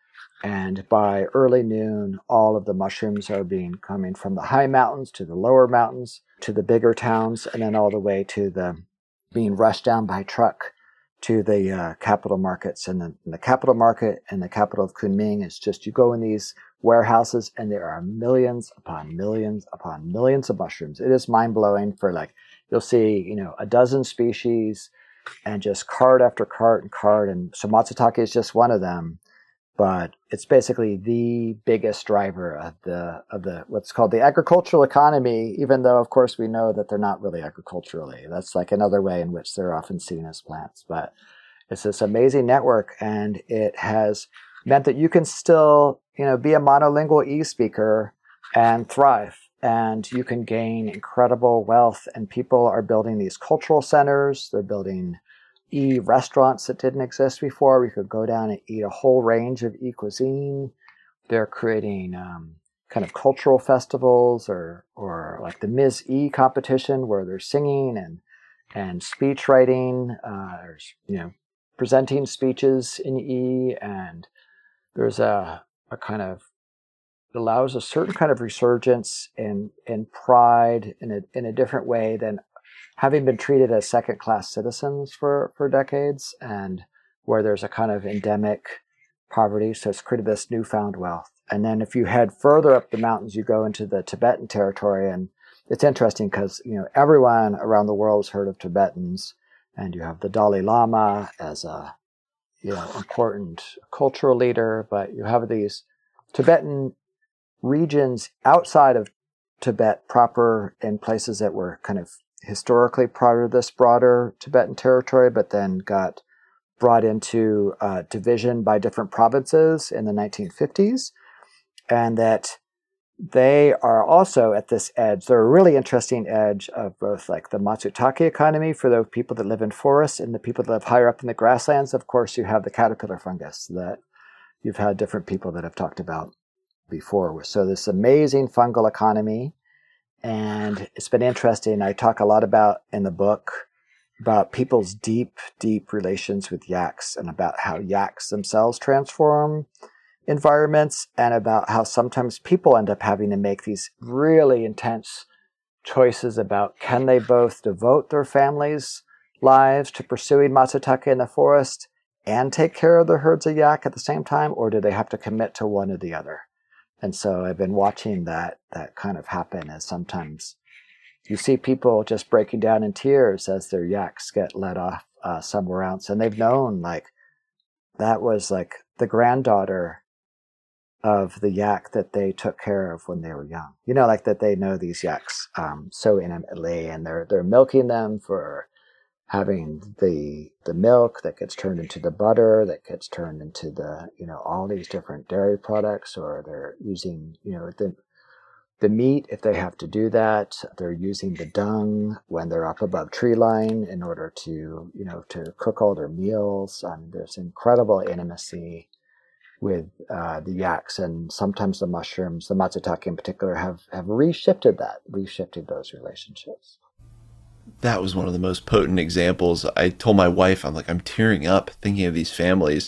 and by early noon all of the mushrooms are coming from the high mountains to the lower mountains to the bigger towns, and then all the way to the being rushed down by truck to the capital markets. And the capital market and the capital of Kunming is just, you go in these warehouses and there are millions upon millions upon millions of mushrooms. It is mind-blowing. You'll see a dozen species and just cart after cart and cart, and so Matsutake is just one of them, but it's basically the biggest driver of the what's called the agricultural economy, even though of course we know that they're not really agriculturally. That's like another way in which they're often seen as plants. But it's this amazing network, and it has meant that you can still be a monolingual e-speaker and thrive, and you can gain incredible wealth. And people are building these cultural centers. They're building e-restaurants that didn't exist before. We could go down and eat a whole range of e-cuisine. They're creating kind of cultural festivals, or like the Ms. E competition, where they're singing and speech writing, presenting speeches in E, and there's a kind of, it allows a certain kind of resurgence in pride in a different way than having been treated as second-class citizens for decades, and where there's a kind of endemic poverty. So it's created this newfound wealth. And then if you head further up the mountains, you go into the Tibetan territory, and it's interesting because everyone around the world has heard of Tibetans, and you have the Dalai Lama as a important cultural leader, but you have these Tibetan regions outside of Tibet proper, in places that were kind of historically part of this broader Tibetan territory, but then got brought into division by different provinces in the 1950s, and that they are also at this edge. They're a really interesting edge of both like the Matsutake economy for the people that live in forests and the people that live higher up in the grasslands. Of course, you have the caterpillar fungus that you've had different people that have talked about before. So this amazing fungal economy, and it's been interesting. I talk a lot about in the book about people's deep, deep relations with yaks, and about how yaks themselves transform environments, and about how sometimes people end up having to make these really intense choices about, can they both devote their families' lives to pursuing Matsutake in the forest and take care of their herds of yak at the same time, or do they have to commit to one or the other? And so I've been watching that kind of happen, as sometimes you see people just breaking down in tears as their yaks get let off somewhere else. And they've known, like, that was like the granddaughter of the yak that they took care of when they were young. Like that they know these yaks so intimately, and they're milking them for having the milk that gets turned into the butter, that gets turned into the, all these different dairy products, or they're using, the meat, if they have to do that. They're using the dung when they're up above tree line in order to, to cook all their meals. There's incredible intimacy with the yaks, and sometimes the mushrooms, the Matsutake in particular, have reshifted those relationships. That was one of the most potent examples. I told my wife, I'm tearing up thinking of these families.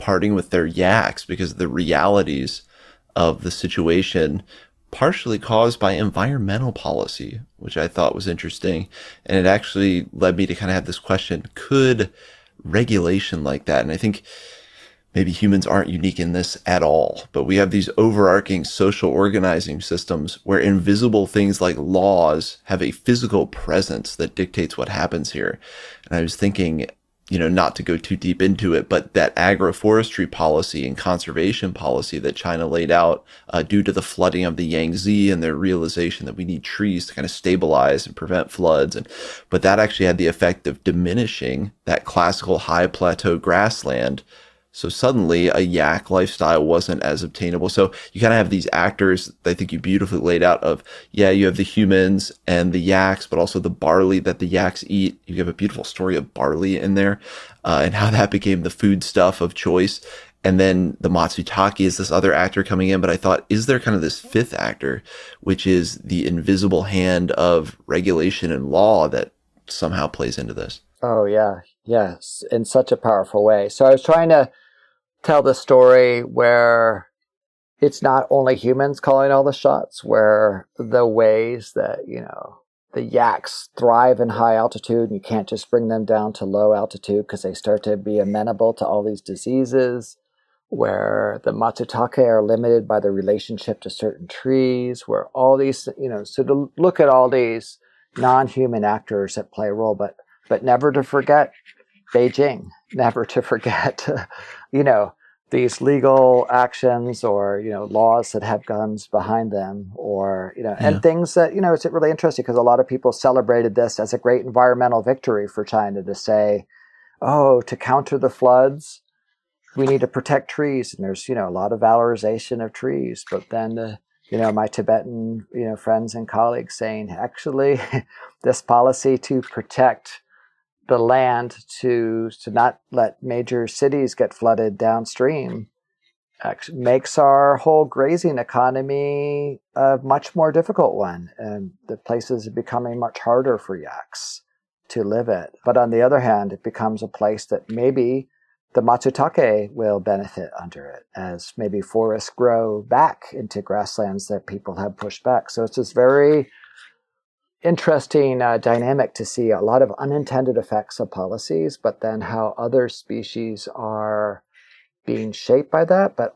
parting with their yaks because of the realities of the situation, partially caused by environmental policy, which I thought was interesting. And it actually led me to kind of have this question, could regulation like that, and I think maybe humans aren't unique in this at all, but we have these overarching social organizing systems where invisible things like laws have a physical presence that dictates what happens here. And I was thinking, not to go too deep into it, but that agroforestry policy and conservation policy that China laid out due to the flooding of the Yangtze and their realization that we need trees to kind of stabilize and prevent floods. But that actually had the effect of diminishing that classical high plateau grassland. So suddenly a yak lifestyle wasn't as obtainable. So you kind of have these actors, I think you beautifully laid out of, you have the humans and the yaks, but also the barley that the yaks eat. You have a beautiful story of barley in there, and how that became the food stuff of choice. And then the Matsutake is this other actor coming in. But I thought, is there kind of this fifth actor, which is the invisible hand of regulation and law that somehow plays into this? Oh, yeah. Yes. In such a powerful way. So I was trying to tell the story where it's not only humans calling all the shots, where the ways that, the yaks thrive in high altitude and you can't just bring them down to low altitude because they start to be amenable to all these diseases, where the Matsutake are limited by the relationship to certain trees, where all these, so to look at all these non-human actors that play a role, but never to forget Beijing, never to forget, these legal actions or, laws that have guns behind them or, and things that, it's really interesting because a lot of people celebrated this as a great environmental victory for China to say, to counter the floods, we need to protect trees. And there's, a lot of valorization of trees, but then, my Tibetan, friends and colleagues saying, actually, this policy to protect the land to not let major cities get flooded downstream actually makes our whole grazing economy a much more difficult one. And the places are becoming much harder for yaks to live at. But on the other hand, it becomes a place that maybe the Matsutake will benefit under it as maybe forests grow back into grasslands that people have pushed back. So it's this very interesting dynamic to see a lot of unintended effects of policies, but then how other species are being shaped by that, but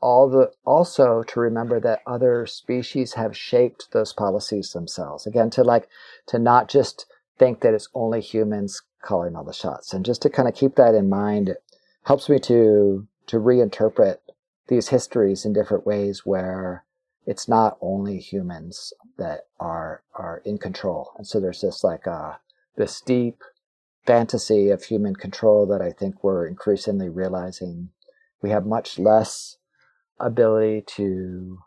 also to remember that other species have shaped those policies themselves. Again, to not just think that it's only humans calling all the shots, and just to kind of keep that in mind, it helps me to reinterpret these histories in different ways where it's not only humans that are in control. And so there's this deep fantasy of human control that I think we're increasingly realizing we have much less ability to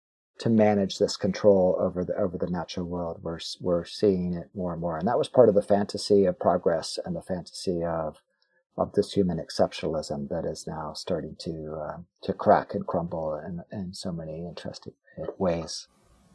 manage this control over the natural world. We're seeing it more and more. And that was part of the fantasy of progress and the fantasy of this human exceptionalism that is now starting to crack and crumble in so many interesting ways.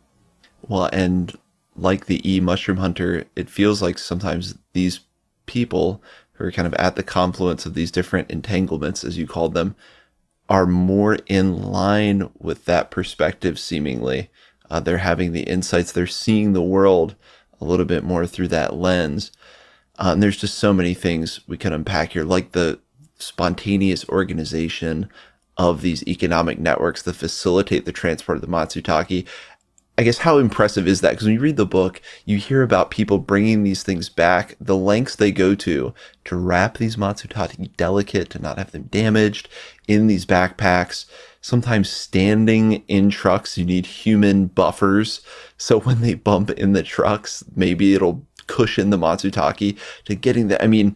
Well, and like the mushroom hunter, it feels like sometimes these people who are kind of at the confluence of these different entanglements, as you called them, are more in line with that perspective, seemingly. They're having the insights, they're seeing the world a little bit more through that lens. And there's just so many things we can unpack here, like the spontaneous organization of these economic networks that facilitate the transport of the Matsutake. I guess how impressive is that? Because when you read the book, you hear about people bringing these things back, the lengths they go to wrap these Matsutake delicate, to not have them damaged, in these backpacks. Sometimes standing in trucks, you need human buffers. So when they bump in the trucks, maybe it'll cushion the Matsutake to getting that. I mean,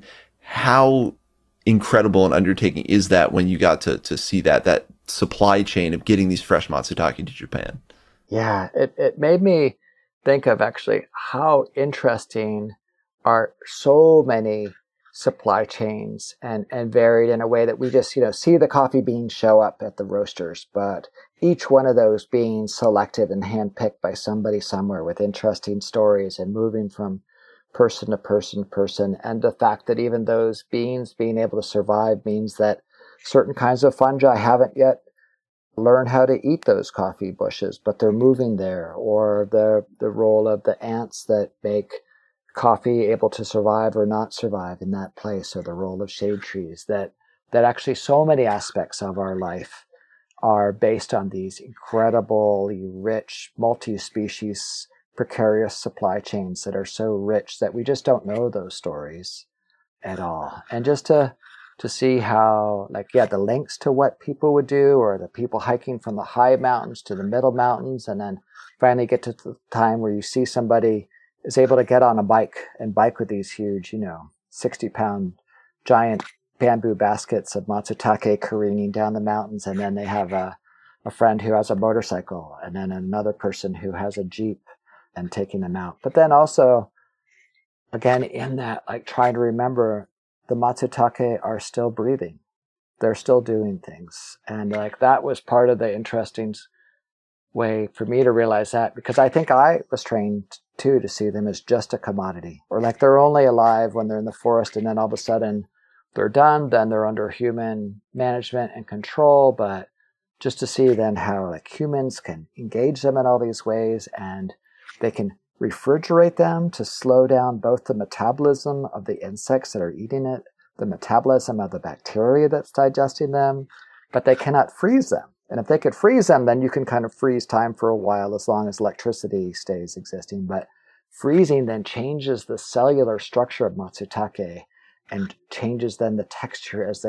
how incredible an undertaking is that when you got to see that supply chain of getting these fresh Matsutake to Japan? Yeah, it made me think of actually how interesting are so many supply chains and varied in a way that we just, see the coffee beans show up at the roasters, but each one of those being selected and handpicked by somebody somewhere with interesting stories and moving from person to person. And the fact that even those beans being able to survive means that certain kinds of fungi haven't yet learned how to eat those coffee bushes, but they're moving there, or the role of the ants that make coffee able to survive or not survive in that place, or the role of shade trees, that actually so many aspects of our life are based on these incredibly rich, multi-species, precarious supply chains that are so rich that we just don't know those stories at all. And just to see how, like, yeah, the links to what people would do, or the people hiking from the high mountains to the middle mountains, and then finally get to the time where you see somebody is able to get on a bike and bike with these huge, 60-pound giant bamboo baskets of matsutake careening down the mountains. And then they have a friend who has a motorcycle, and then another person who has a Jeep, and taking them out. But then also, again, in that, like, trying to remember the matsutake are still breathing. They're still doing things. And like, that was part of the interesting way for me to realize that, because I think I was trained too to see them as just a commodity, or like they're only alive when they're in the forest, and then all of a sudden they're done, then they're under human management and control. But just to see then how, like, humans can engage them in all these ways, and they can refrigerate them to slow down both the metabolism of the insects that are eating it, the metabolism of the bacteria that's digesting them, but they cannot freeze them. And if they could freeze them, then you can kind of freeze time for a while as long as electricity stays existing. But freezing then changes the cellular structure of matsutake, and changes then the texture as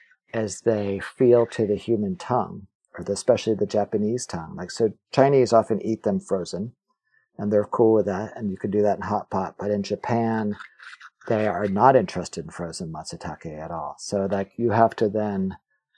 they feel to the human tongue, or especially the Japanese tongue. Like, so Chinese often eat them frozen, and they're cool with that, and you can do that in hot pot. But in Japan, they are not interested in frozen matsutake at all. So, like, you have to then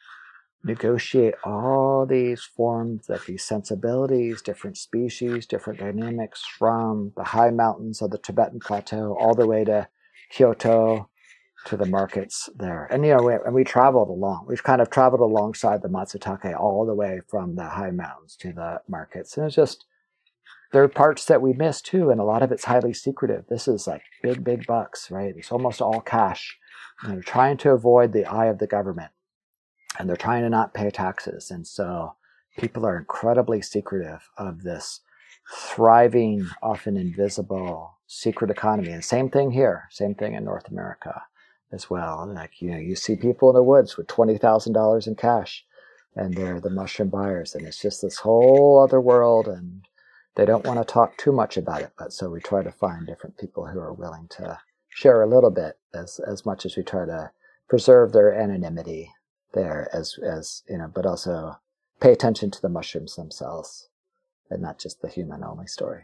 negotiate all these forms, that these sensibilities, different species, different dynamics, from the high mountains of the Tibetan Plateau all the way to Kyoto, to the markets there. And, we traveled along. We've kind of traveled alongside the matsutake all the way from the high mountains to the markets. And it's just, there are parts that we miss too, and a lot of it's highly secretive. This is like big bucks, right? It's almost all cash. And they're trying to avoid the eye of the government, and they're trying to not pay taxes. And so people are incredibly secretive of this thriving, often invisible, secret economy. And same thing here, same thing in North America as well. Like, you see people in the woods with $20,000 in cash, and they're the mushroom buyers. And it's just this whole other world, and they don't want to talk too much about it. But so we try to find different people who are willing to share a little bit, as much as we try to preserve their anonymity there, as but also pay attention to the mushrooms themselves, and not just the human only story.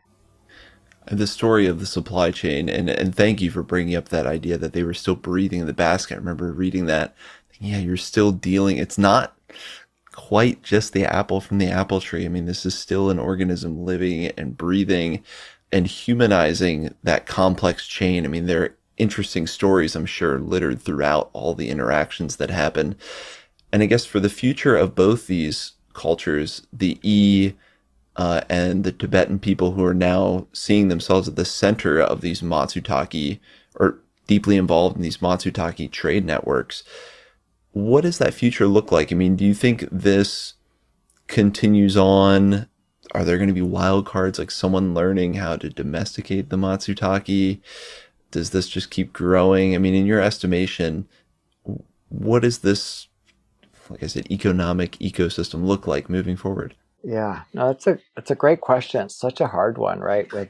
The story of the supply chain, and thank you for bringing up that idea that they were still breathing in the basket. I remember reading that. Yeah, you're still dealing. It's not quite just the apple from the apple tree. I mean, this is still an organism living and breathing and humanizing that complex chain. I mean, there are interesting stories, I'm sure, littered throughout all the interactions that happen. And I guess for the future of both these cultures, the and the Tibetan people who are now seeing themselves at the center of these matsutake, or deeply involved in these matsutake trade networks, what does that future look like? I mean, do you think this continues on? Are there going to be wild cards, like someone learning how to domesticate the matsutake? Does this just keep growing? I mean, in your estimation, what is this, like I said, economic ecosystem look like moving forward? Yeah, no, it's a great question. It's such a hard one, right? With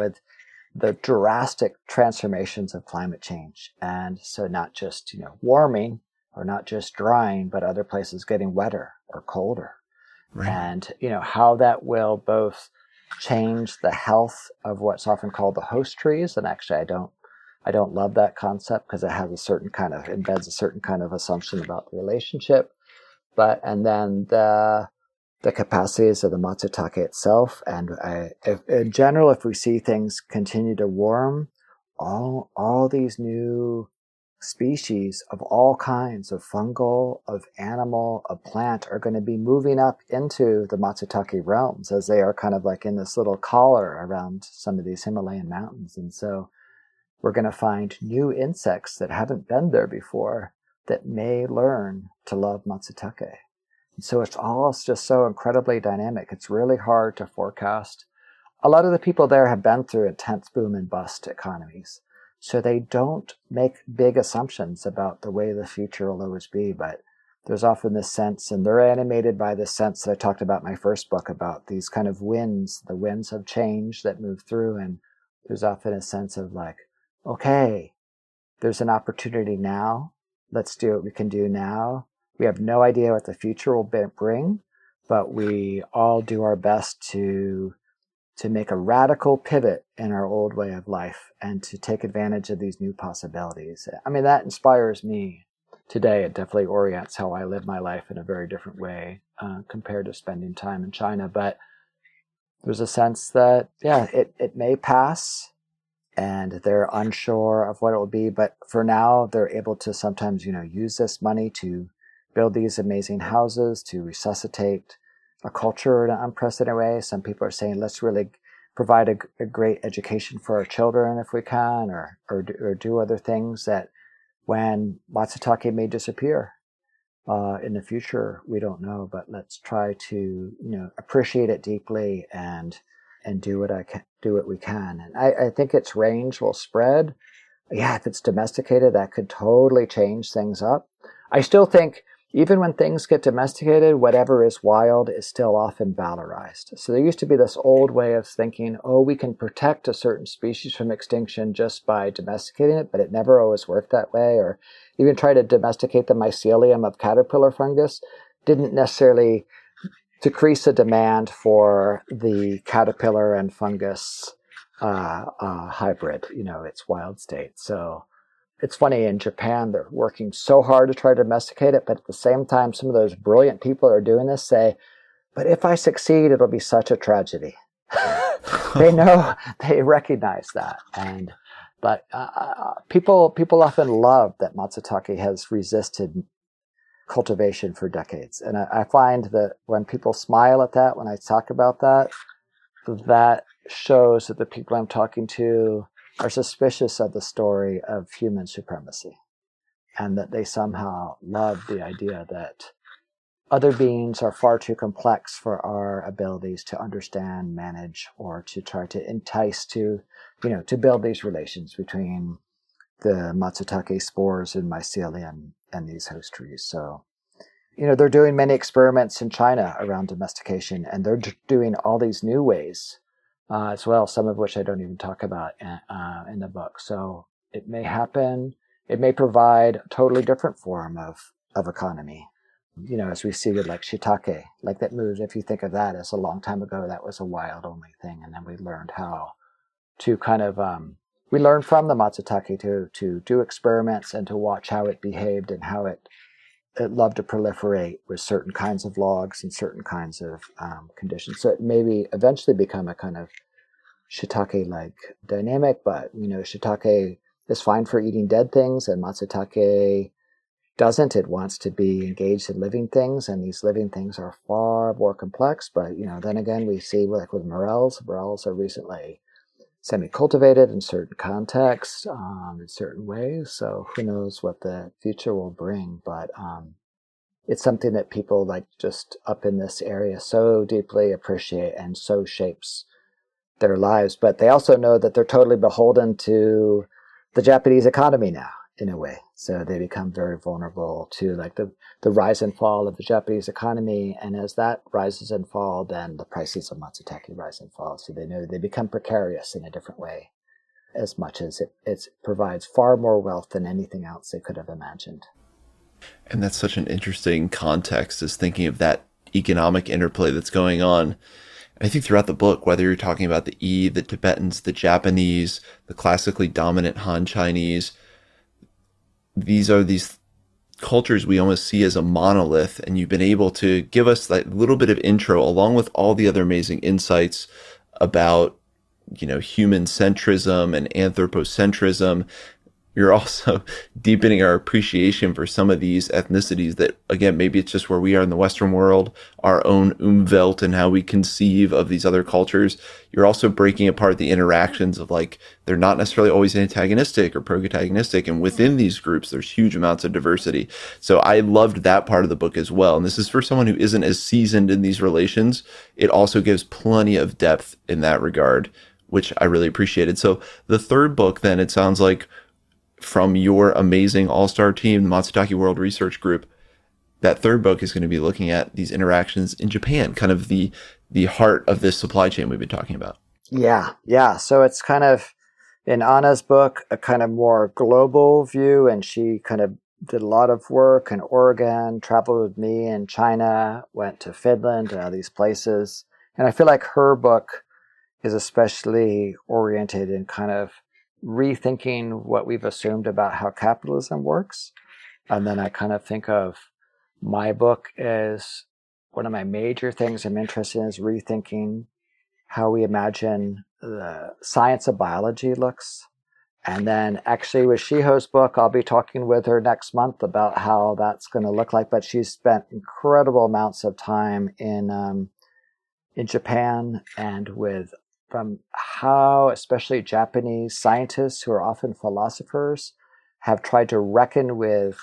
the drastic transformations of climate change, and so not just warming, or not just drying, but other places getting wetter or colder, Right. And how that will both change the health of what's often called the host trees. And actually, I don't love that concept, because it has embeds a certain kind of assumption about the relationship, and then the capacities of the matsutake itself. And in general, if we see things continue to warm, all these new species of all kinds of fungal, of animal, of plant are going to be moving up into the matsutake realms, as they are kind of like in this little collar around some of these Himalayan mountains. And so we're going to find new insects that haven't been there before, that may learn to love Matsutake. And so it's all just so incredibly dynamic. It's really hard to forecast. A lot of the people there have been through intense boom and bust economies. So they don't make big assumptions about the way the future will always be, but there's often this sense, and they're animated by this sense that I talked about in my first book about these kind of winds, the winds of change that move through. And there's often a sense of like, okay, there's an opportunity now. Let's do what we can do now. We have no idea what the future will bring, but we all do our best to make a radical pivot in our old way of life and to take advantage of these new possibilities. I mean, that inspires me today. It definitely orients how I live my life in a very different way compared to spending time in China. But there's a sense that, yeah, it may pass and they're unsure of what it will be. But for now, they're able to sometimes, use this money to build these amazing houses, to resuscitate a culture in an unprecedented way. Some people are saying, let's really provide a great education for our children if we can, or do other things that when Matsutake may disappear in the future, we don't know, but let's try to, appreciate it deeply and do what we can. And I think its range will spread. Yeah, if it's domesticated, that could totally change things up. I still think even when things get domesticated, whatever is wild is still often valorized. So there used to be this old way of thinking, we can protect a certain species from extinction just by domesticating it, but it never always worked that way. Or even try to domesticate the mycelium of caterpillar fungus didn't necessarily decrease the demand for the caterpillar and fungus hybrid, its wild state. So it's funny, in Japan, they're working so hard to try to domesticate it, but at the same time, some of those brilliant people that are doing this say, but if I succeed, it'll be such a tragedy. They recognize that. But people often love that Matsutake has resisted cultivation for decades. And I find that when people smile at that, when I talk about that, that shows that the people I'm talking to are suspicious of the story of human supremacy, and that they somehow love the idea that other beings are far too complex for our abilities to understand, manage, or to try to entice to build these relations between the Matsutake spores and mycelium and these host trees. So, they're doing many experiments in China around domestication, and they're doing all these new ways as well, some of which I don't even talk about in the book. So it may happen. It may provide a totally different form of economy. As we see with like shiitake, like that moves. If you think of that as a long time ago, that was a wild only thing. And then we learned how to kind of, we learned from the Matsutake to do experiments and to watch how it behaved and how it loved to proliferate with certain kinds of logs and certain kinds of conditions. So it maybe eventually become a kind of shiitake-like dynamic, but shiitake is fine for eating dead things, and Matsutake doesn't. It wants to be engaged in living things, and these living things are far more complex. But then again, we see like with morels are recently semi-cultivated in certain contexts, in certain ways. So who knows what the future will bring, but it's something that people like just up in this area so deeply appreciate and so shapes their lives. But they also know that they're totally beholden to the Japanese economy now, in a way. So they become very vulnerable to like the rise and fall of the Japanese economy. And as that rises and falls, then the prices of Matsutake rise and fall. So they know they become precarious in a different way, as much as it provides far more wealth than anything else they could have imagined. And that's such an interesting context, is thinking of that economic interplay that's going on. And I think throughout the book, whether you're talking about the Yi, the Tibetans, the Japanese, the classically dominant Han Chinese, these are these cultures we almost see as a monolith, and you've been able to give us that little bit of intro along with all the other amazing insights about, human centrism and anthropocentrism, you're also deepening our appreciation for some of these ethnicities that, again, maybe it's just where we are in the Western world, our own Umwelt and how we conceive of these other cultures. You're also breaking apart the interactions of like, they're not necessarily always antagonistic or protagonistic. And within these groups, there's huge amounts of diversity. So I loved that part of the book as well. And this is for someone who isn't as seasoned in these relations. It also gives plenty of depth in that regard, which I really appreciated. So the third book, then, it sounds like, from your amazing all-star team, the Matsutake World Research Group, that third book is going to be looking at these interactions in Japan, kind of the heart of this supply chain we've been talking about. Yeah. So it's kind of, in Anna's book, a kind of more global view, and she kind of did a lot of work in Oregon, traveled with me in China, went to Finland and all these places. And I feel like her book is especially oriented in kind of rethinking what we've assumed about how capitalism works. And then I kind of think of my book as one of my major things I'm interested in is rethinking how we imagine the science of biology looks. And then actually with Shiho's book, I'll be talking with her next month about how that's going to look like. But she's spent incredible amounts of time in Japan and from how especially Japanese scientists, who are often philosophers, have tried to reckon with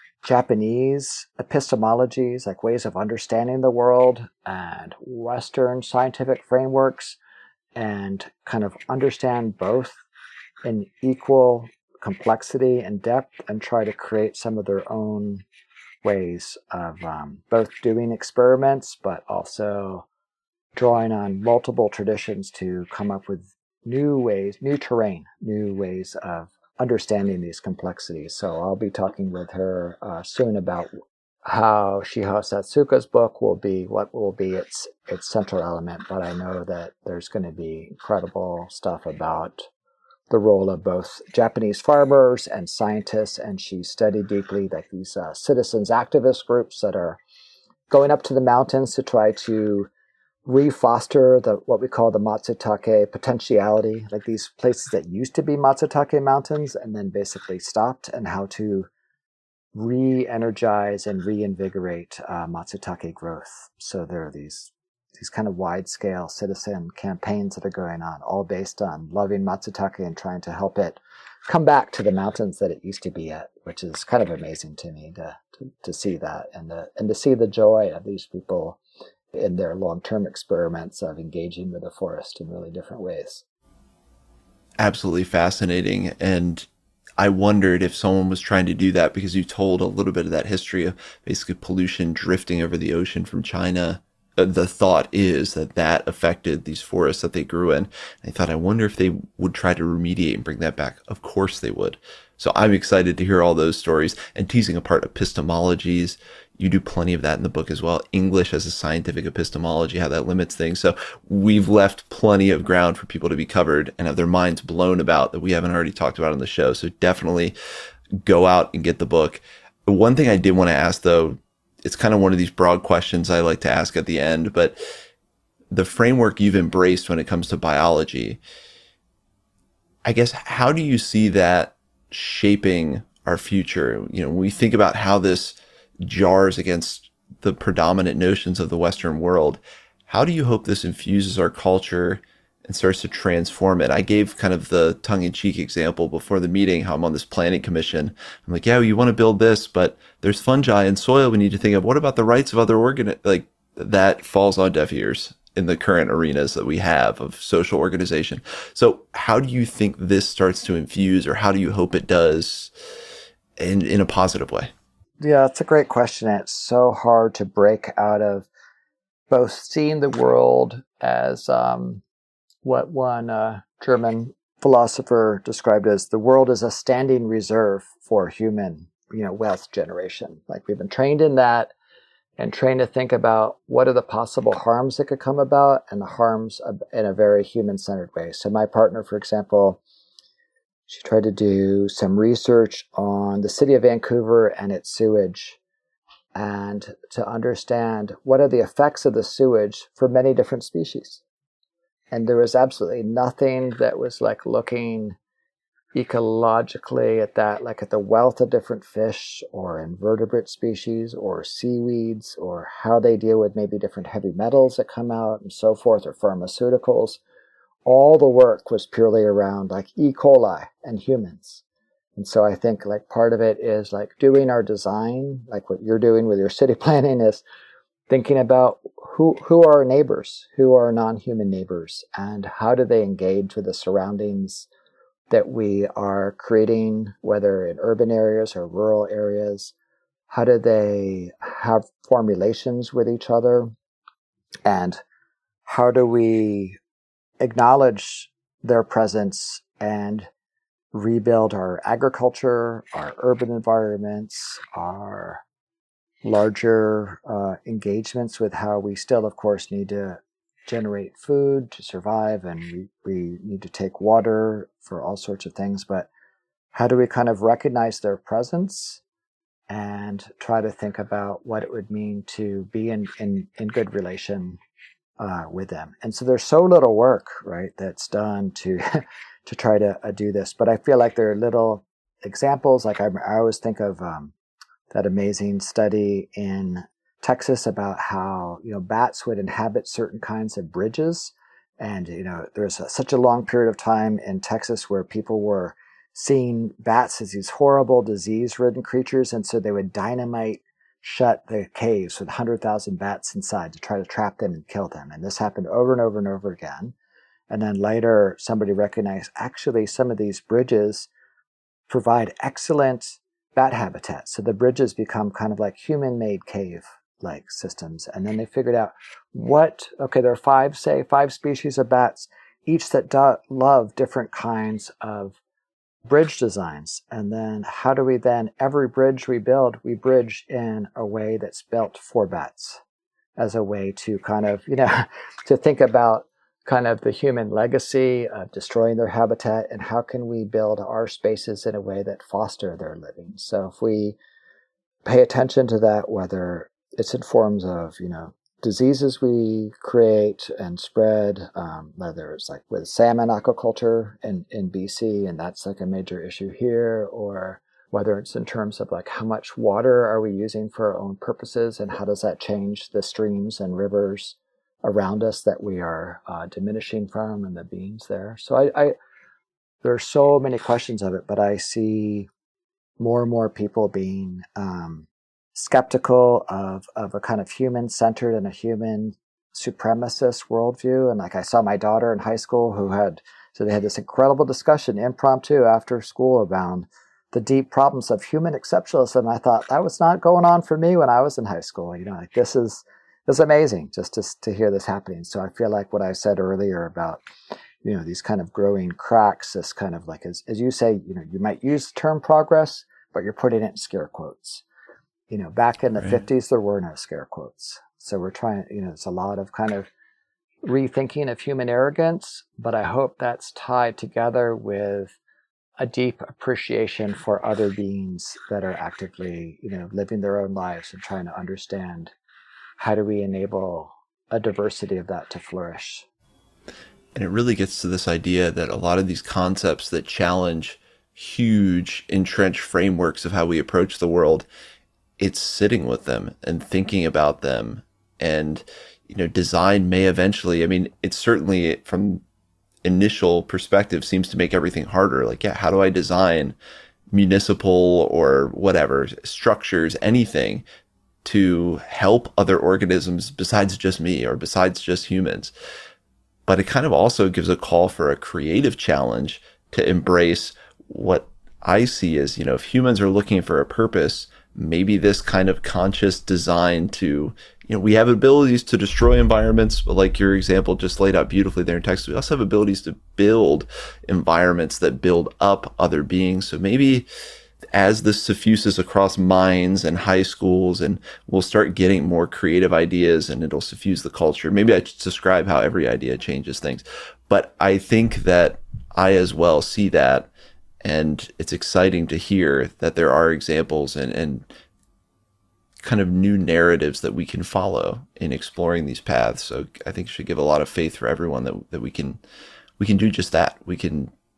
Japanese epistemologies, like ways of understanding the world, and Western scientific frameworks, and kind of understand both in equal complexity and depth, and try to create some of their own ways of both doing experiments, but also drawing on multiple traditions to come up with new ways, new terrain, new ways of understanding these complexities. So I'll be talking with her soon about how Shiho Satsuka's book will be, what will be its central element. But I know that there's going to be incredible stuff about the role of both Japanese farmers and scientists, and she studied deeply like these citizens activist groups that are going up to the mountains to try to re-foster what we call the Matsutake potentiality, like these places that used to be Matsutake mountains and then basically stopped, and how to re-energize and reinvigorate Matsutake growth. So there are these kind of wide-scale citizen campaigns that are going on, all based on loving Matsutake and trying to help it come back to the mountains that it used to be at, which is kind of amazing to me to see that, and to see the joy of these people in their long-term experiments of engaging with the forest in really different ways. Absolutely fascinating. And I wondered if someone was trying to do that, because you told a little bit of that history of basically pollution drifting over the ocean from China. The thought is that affected these forests that they grew in. I thought, I wonder if they would try to remediate and bring that back. Of course they would. So I'm excited to hear all those stories and teasing apart epistemologies. You do plenty of that in the book as well. English as a scientific epistemology, how that limits things. So we've left plenty of ground for people to be covered and have their minds blown about that we haven't already talked about on the show. So definitely go out and get the book. One thing I did want to ask, though, it's kind of one of these broad questions I like to ask at the end, but the framework you've embraced when it comes to biology, I guess, how do you see that shaping our future? You know, when we think about how this jars against the predominant notions of the Western world, how do you hope this infuses our culture and starts to transform it? I gave kind of the tongue-in-cheek example before the meeting, how I'm on this planning commission. I'm like, yeah, you want to build this, but there's fungi and soil we need to think of. What about the rights of other like that falls on deaf ears in the current arenas that we have of social organization. So how do you think this starts to infuse, or how do you hope it does in a positive way? Yeah, it's a great question. It's so hard to break out of both seeing the world as what one German philosopher described as the world as a standing reserve for human, wealth generation. Like we've been trained in that and trained to think about what are the possible harms that could come about, and the harms in a very human-centered way. So my partner, for example, she tried to do some research on the city of Vancouver and its sewage, and to understand what are the effects of the sewage for many different species. And there was absolutely nothing that was like looking ecologically at that, like at the wealth of different fish or invertebrate species or seaweeds, or how they deal with maybe different heavy metals that come out and so forth, or pharmaceuticals. All the work was purely around like E. coli and humans. And so I think like part of it is like doing our design, like what you're doing with your city planning, is thinking about who are our neighbors, who are our non-human neighbors, and how do they engage with the surroundings that we are creating, whether in urban areas or rural areas. How do they form relations with each other? And how do we acknowledge their presence and rebuild our agriculture, our urban environments, our larger engagements with how we still, of course, need to generate food to survive, and we need to take water for all sorts of things. But how do we kind of recognize their presence and try to think about what it would mean to be in good relation with them? And so there's so little work, right, that's done to to try to do this. But I feel like there are little examples. Like I always think of that amazing study in Texas about how, bats would inhabit certain kinds of bridges. And, there's such a long period of time in Texas where people were seeing bats as these horrible disease-ridden creatures. And so they would dynamite shut the caves with 100,000 bats inside to try to trap them and kill them. And this happened over and over and over again. And then later somebody recognized actually some of these bridges provide excellent bat habitat. So the bridges become kind of like human-made cave-like systems. And then they figured out there are five species of bats, each that love different kinds of bridge designs. And then how do we then, every bridge we build, we bridge in a way that's built for bats, as a way to kind of, to think about kind of the human legacy of destroying their habitat, and how can we build our spaces in a way that foster their living. So if we pay attention to that, whether it's in forms of, diseases we create and spread, whether it's like with salmon aquaculture in BC, and that's like a major issue here, or whether it's in terms of like how much water are we using for our own purposes, and how does that change the streams and rivers around us that we are diminishing from, and the beings there. So there are so many questions of it, but I see more and more people being skeptical of a kind of human-centered and a human supremacist worldview. And like I saw my daughter in high school they had this incredible discussion impromptu after school about the deep problems of human exceptionalism. I thought that was not going on for me when I was in high school. This is amazing just to hear this happening. So I feel like what I said earlier about, these kind of growing cracks, this kind of like, as you say, you might use the term progress, but you're putting it in scare quotes. Back in the 50s, there were no scare quotes. So we're trying, it's a lot of kind of rethinking of human arrogance, but I hope that's tied together with a deep appreciation for other beings that are actively, living their own lives and trying to understand how do we enable a diversity of that to flourish. And it really gets to this idea that a lot of these concepts that challenge huge entrenched frameworks of how we approach the world, it's sitting with them and thinking about them. And, design may eventually, it's certainly from initial perspective seems to make everything harder. Like, how do I design municipal or whatever structures, anything to help other organisms besides just me or besides just humans? But it kind of also gives a call for a creative challenge to embrace what I see as, if humans are looking for a purpose, maybe this kind of conscious design to, we have abilities to destroy environments, but like your example just laid out beautifully there in Texas, we also have abilities to build environments that build up other beings. So maybe as this suffuses across minds and high schools, and we'll start getting more creative ideas and it'll suffuse the culture. Maybe I just describe how every idea changes things, but I think that I as well see that. And it's exciting to hear that there are examples and kind of new narratives that we can follow in exploring these paths. So I think it should give a lot of faith for everyone that we can do just that. We can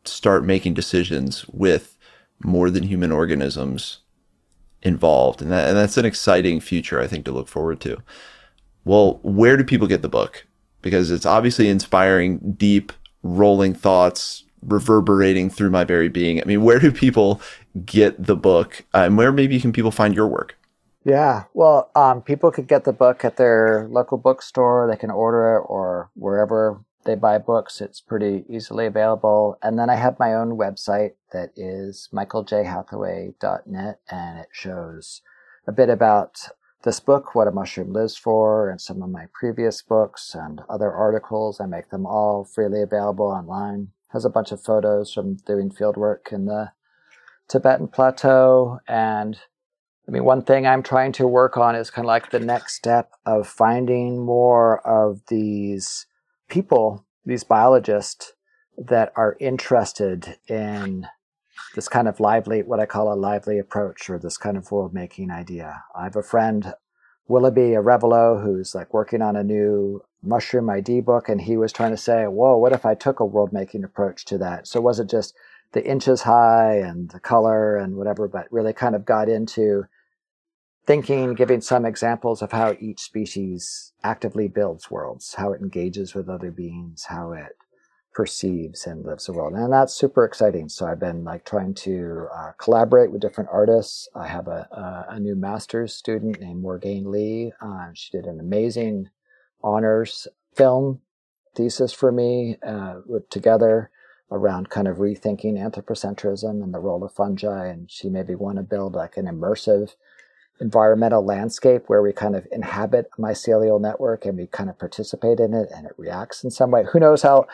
start making decisions with more than human organisms involved. And that's an exciting future, I think, to look forward to. Well, where do people get the book? Because it's obviously inspiring, deep, rolling thoughts reverberating through my very being. I mean, where do people get the book? And where maybe can people find your work? Yeah, well, people could get the book at their local bookstore. They can order it, or wherever they buy books. It's pretty easily available. And then I have my own website that is michaeljhathaway.net, and it shows a bit about this book, What a Mushroom Lives For, and some of my previous books and other articles. I make them all freely available online. It has a bunch of photos from doing field work in the Tibetan Plateau. And I mean, one thing I'm trying to work on is kind of like the next step of finding more of these people, these biologists that are interested in this kind of lively, what I call a lively approach, or this kind of world-making idea. I have a friend, Willoughby Arevalo, who's like working on a new mushroom ID book, and he was trying to say, whoa, what if I took a world-making approach to that? So it wasn't just the inches high and the color and whatever, but really kind of got into thinking, giving some examples of how each species actively builds worlds, how it engages with other beings, how it perceives and lives the world. And that's super exciting. So I've been like trying to collaborate with different artists. I have a new master's student named Morgane Lee. She did an amazing honors film thesis for me together around kind of rethinking anthropocentrism and the role of fungi. And she made me want to build like an immersive environmental landscape where we kind of inhabit a mycelial network and we kind of participate in it and it reacts in some way. Who knows how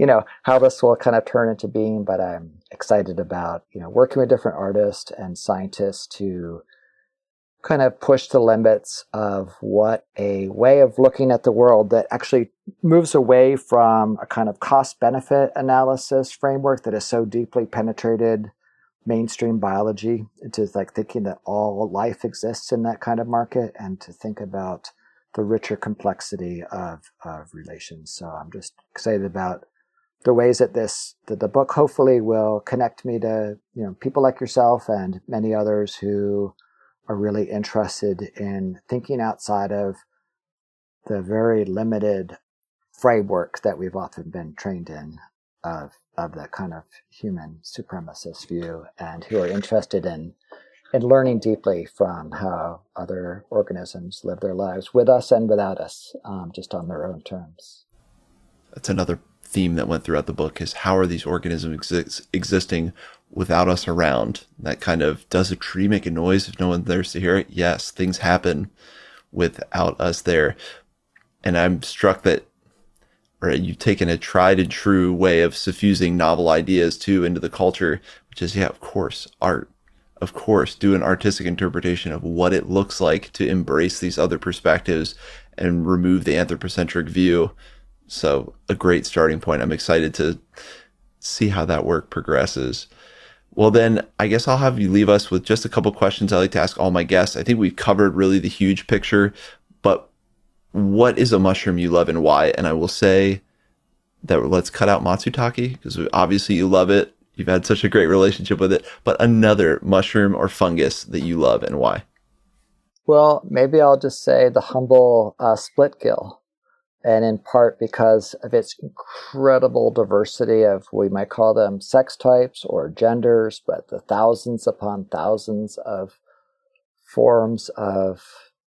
this will kind of turn into being, but I'm excited about, working with different artists and scientists to kind of push the limits of what a way of looking at the world that actually moves away from a kind of cost-benefit analysis framework that is so deeply penetrated mainstream biology, into like thinking that all life exists in that kind of market, and to think about the richer complexity of relations. So I'm just excited about the ways that the book hopefully will connect me to people like yourself and many others who are really interested in thinking outside of the very limited framework that we've often been trained in of that kind of human supremacist view, and who are interested in learning deeply from how other organisms live their lives with us and without us, just on their own terms. That's another theme that went throughout the book, is how are these organisms existing without us around? That kind of, does a tree make a noise if no one's there to hear it? Yes, things happen without us there. And I'm struck that you've taken a tried and true way of suffusing novel ideas too into the culture, which is, of course, art. Of course, do an artistic interpretation of what it looks like to embrace these other perspectives and remove the anthropocentric view. So a great starting point. I'm excited to see how that work progresses. Well, then I guess I'll have you leave us with just a couple questions I like to ask all my guests. I think we've covered really the huge picture, but what is a mushroom you love and why? And I will say that let's cut out Matsutake, because obviously you love it. You've had such a great relationship with it, but another mushroom or fungus that you love and why? Well, maybe I'll just say the humble splitgill, and in part because of its incredible diversity of, we might call them sex types or genders, but the thousands upon thousands of forms of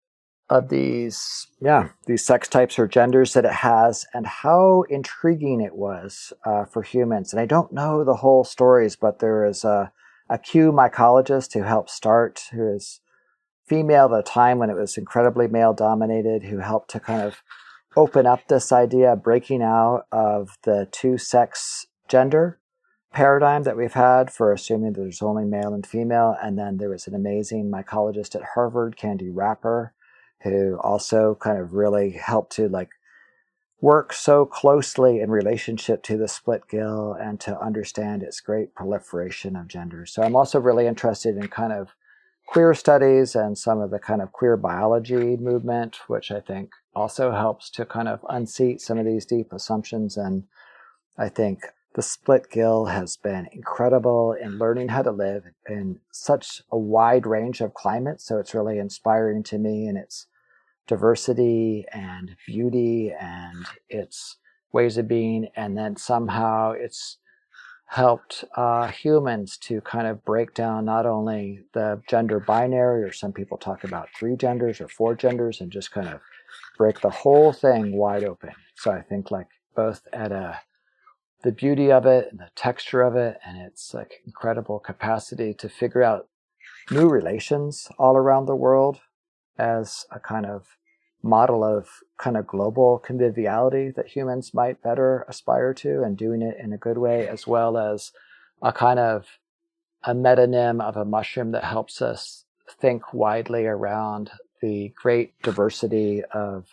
these sex types or genders that it has, and how intriguing it was for humans. And I don't know the whole stories, but there is a Kew mycologist who helped start, who is female at a time when it was incredibly male dominated, who helped to kind of open up this idea, breaking out of the two-sex gender paradigm that we've had for assuming that there's only male and female. And then there was an amazing mycologist at Harvard, Candy Rapper, who also kind of really helped to work so closely in relationship to the splitgill and to understand its great proliferation of genders. So I'm also really interested in kind of queer studies and some of the kind of queer biology movement, which I think also helps to kind of unseat some of these deep assumptions. And I think the split gill has been incredible in learning how to live in such a wide range of climates. So it's really inspiring to me in its diversity and beauty and its ways of being. And then somehow it's helped humans to kind of break down not only the gender binary, or some people talk about 3 genders or 4 genders, and just kind of break the whole thing wide open. So I think like both at the beauty of it and the texture of it, and its like incredible capacity to figure out new relations all around the world as a kind of model of kind of global conviviality that humans might better aspire to, and doing it in a good way, as well as a kind of a metonym of a mushroom that helps us think widely around the great diversity of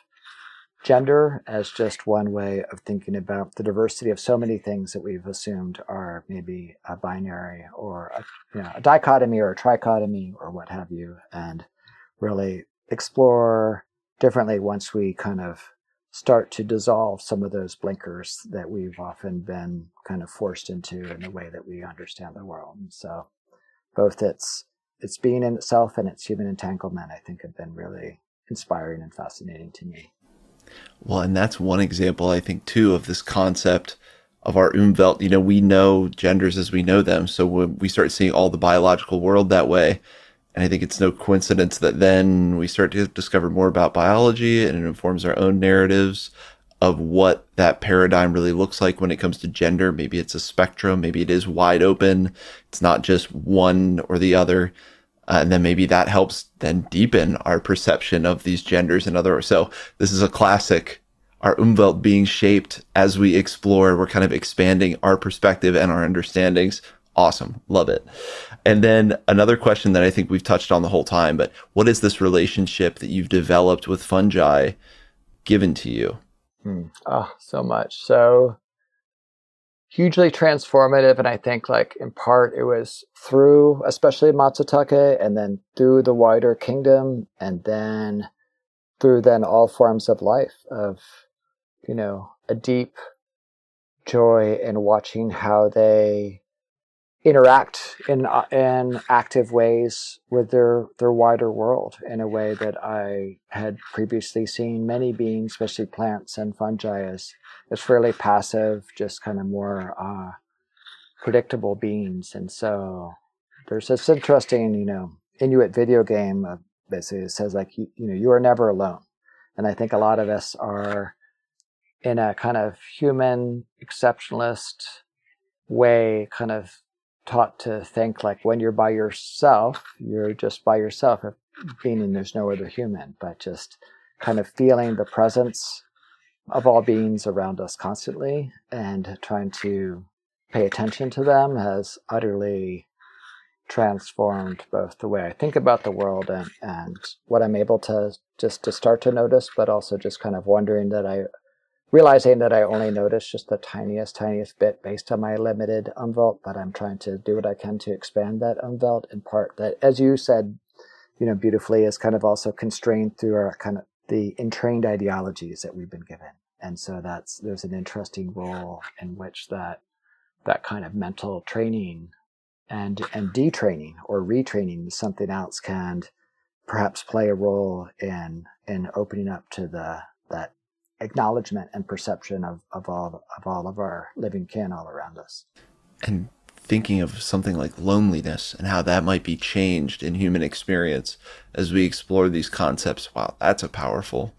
gender as just one way of thinking about the diversity of so many things that we've assumed are maybe a binary or a dichotomy or a trichotomy or what have you, and really explore differently once we kind of start to dissolve some of those blinkers that we've often been kind of forced into in the way that we understand the world. And so both its being in itself and its human entanglement, I think, have been really inspiring and fascinating to me. Well, and that's one example, I think, too, of this concept of our Umwelt. We know genders as we know them. So when we start seeing all the biological world that way, and I think it's no coincidence that then we start to discover more about biology, and it informs our own narratives of what that paradigm really looks like when it comes to gender. Maybe it's a spectrum. Maybe it is wide open. It's not just one or the other. And then maybe that helps then deepen our perception of these genders and other. So this is a classic, our Umwelt being shaped as we explore. We're kind of expanding our perspective and our understandings. Awesome. Love it. And then another question that I think we've touched on the whole time, but what is this relationship that you've developed with fungi given to you? Oh, so much. So hugely transformative. And I think like in part it was through, especially Matsutake, and then through the wider kingdom, and then through then all forms of life, of, a deep joy in watching how they interact in active ways with their wider world in a way that I had previously seen many beings, especially plants and fungi, as fairly passive, just kind of more predictable beings. And so there's this interesting, Inuit video game basically it says like, you are never alone. And I think a lot of us are in a kind of human exceptionalist way kind of taught to think like when you're by yourself, you're just by yourself, meaning there's no other human, but just kind of feeling the presence of all beings around us constantly and trying to pay attention to them has utterly transformed both the way I think about the world and what I'm able to just to start to notice, but also just kind of realizing that I only notice just the tiniest bit based on my limited Umwelt, but I'm trying to do what I can to expand that Umwelt, in part that, as you said, beautifully, is kind of also constrained through our kind of the entrained ideologies that we've been given. And so there's an interesting role in which that kind of mental training and detraining or retraining to something else can perhaps play a role in opening up to that acknowledgement and perception of all of our living kin all around us. And thinking of something like loneliness and how that might be changed in human experience as we explore these concepts. Wow, that's a powerful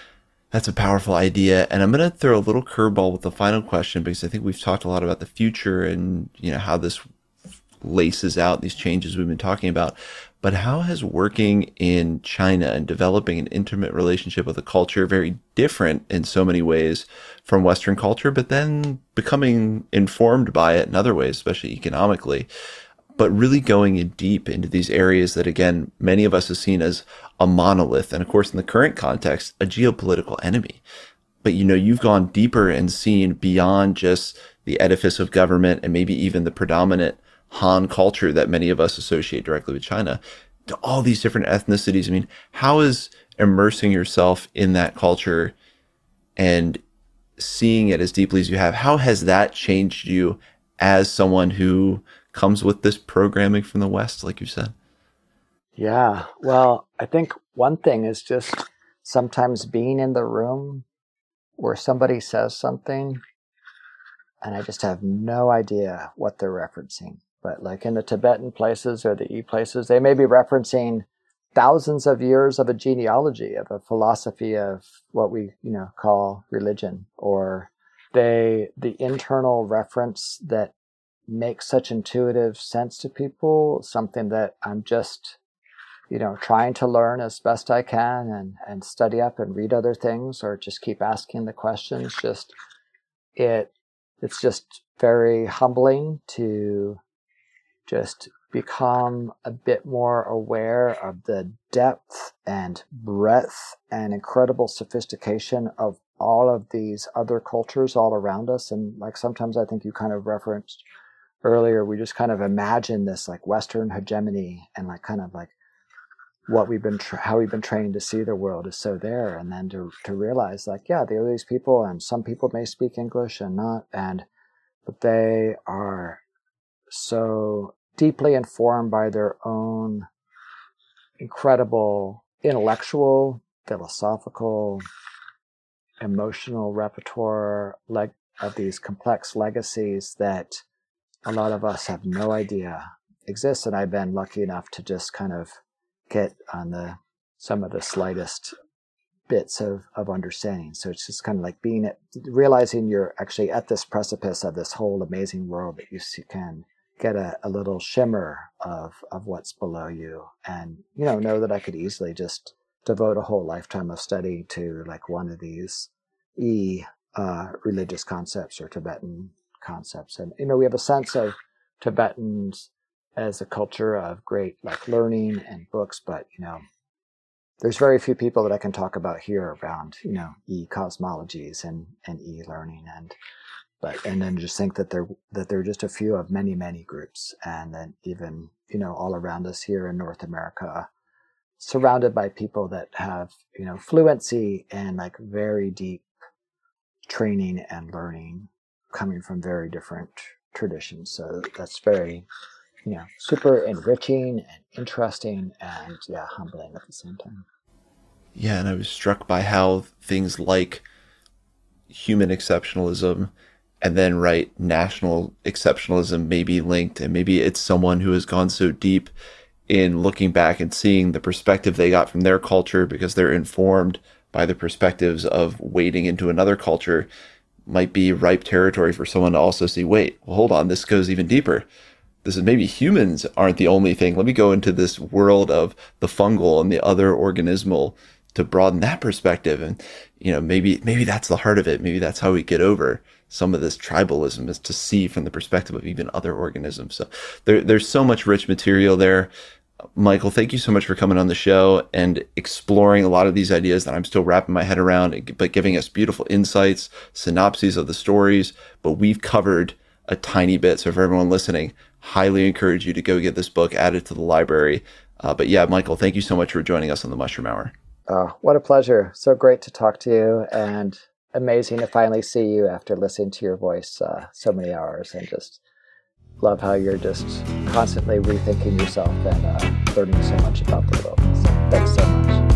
idea. And I'm going to throw a little curveball with the final question, because I think we've talked a lot about the future and how this laces out these changes we've been talking about. But how has working in China and developing an intimate relationship with a culture very different in so many ways from Western culture, but then becoming informed by it in other ways, especially economically, but really going in deep into these areas that, again, many of us have seen as a monolith, and of course, in the current context, a geopolitical enemy. But you've gone deeper and seen beyond just the edifice of government and maybe even the predominant Han culture that many of us associate directly with China, to all these different ethnicities. How is immersing yourself in that culture and seeing it as deeply as you have, how has that changed you as someone who comes with this programming from the West, like you said? Yeah, well, I think one thing is just sometimes being in the room where somebody says something and I just have no idea what they're referencing. But like in the Tibetan places or the places, they may be referencing thousands of years of a genealogy, of a philosophy of what we, call religion, or the internal reference that makes such intuitive sense to people, something that I'm just, trying to learn as best I can and study up and read other things or just keep asking the questions. It's just very humbling to just become a bit more aware of the depth and breadth and incredible sophistication of all of these other cultures all around us. And like sometimes I think you kind of referenced earlier, we just kind of imagine this like Western hegemony and like kind of like what how we've been trained to see the world is so there. And then to realize like, yeah, there are these people and some people may speak English and not, but they are so deeply informed by their own incredible intellectual, philosophical, emotional repertoire of these complex legacies that a lot of us have no idea exists. And I've been lucky enough to just kind of get on some of the slightest bits of understanding. So it's just kind of like realizing you're actually at this precipice of this whole amazing world that you can get a little shimmer of what's below you, and know that I could easily just devote a whole lifetime of study to like one of these religious concepts or Tibetan concepts. And we have a sense of Tibetans as a culture of great like learning and books, but there's very few people that I can talk about here around cosmologies and learning and then just think that they're just a few of many, many groups. And then even, all around us here in North America, surrounded by people that have, fluency and like very deep training and learning coming from very different traditions. So that's very, super enriching and interesting and humbling at the same time. Yeah. And I was struck by how things like human exceptionalism and then national exceptionalism may be linked, and maybe it's someone who has gone so deep in looking back and seeing the perspective they got from their culture because they're informed by the perspectives of wading into another culture might be ripe territory for someone to also see, wait, well, hold on, this goes even deeper. This is maybe humans aren't the only thing. Let me go into this world of the fungal and the other organismal to broaden that perspective. And, maybe that's the heart of it. Maybe that's how we get over some of this tribalism, is to see from the perspective of even other organisms. So there's so much rich material there. Michael, thank you so much for coming on the show and exploring a lot of these ideas that I'm still wrapping my head around, but giving us beautiful insights, synopses of the stories. But we've covered a tiny bit. So for everyone listening, highly encourage you to go get this book, add it to the library. But yeah, Michael, thank you so much for joining us on the Mushroom Hour. Oh, what a pleasure. So great to talk to you, and amazing to finally see you after listening to your voice so many hours, and just love how you're just constantly rethinking yourself and learning so much about the world. So thanks so much.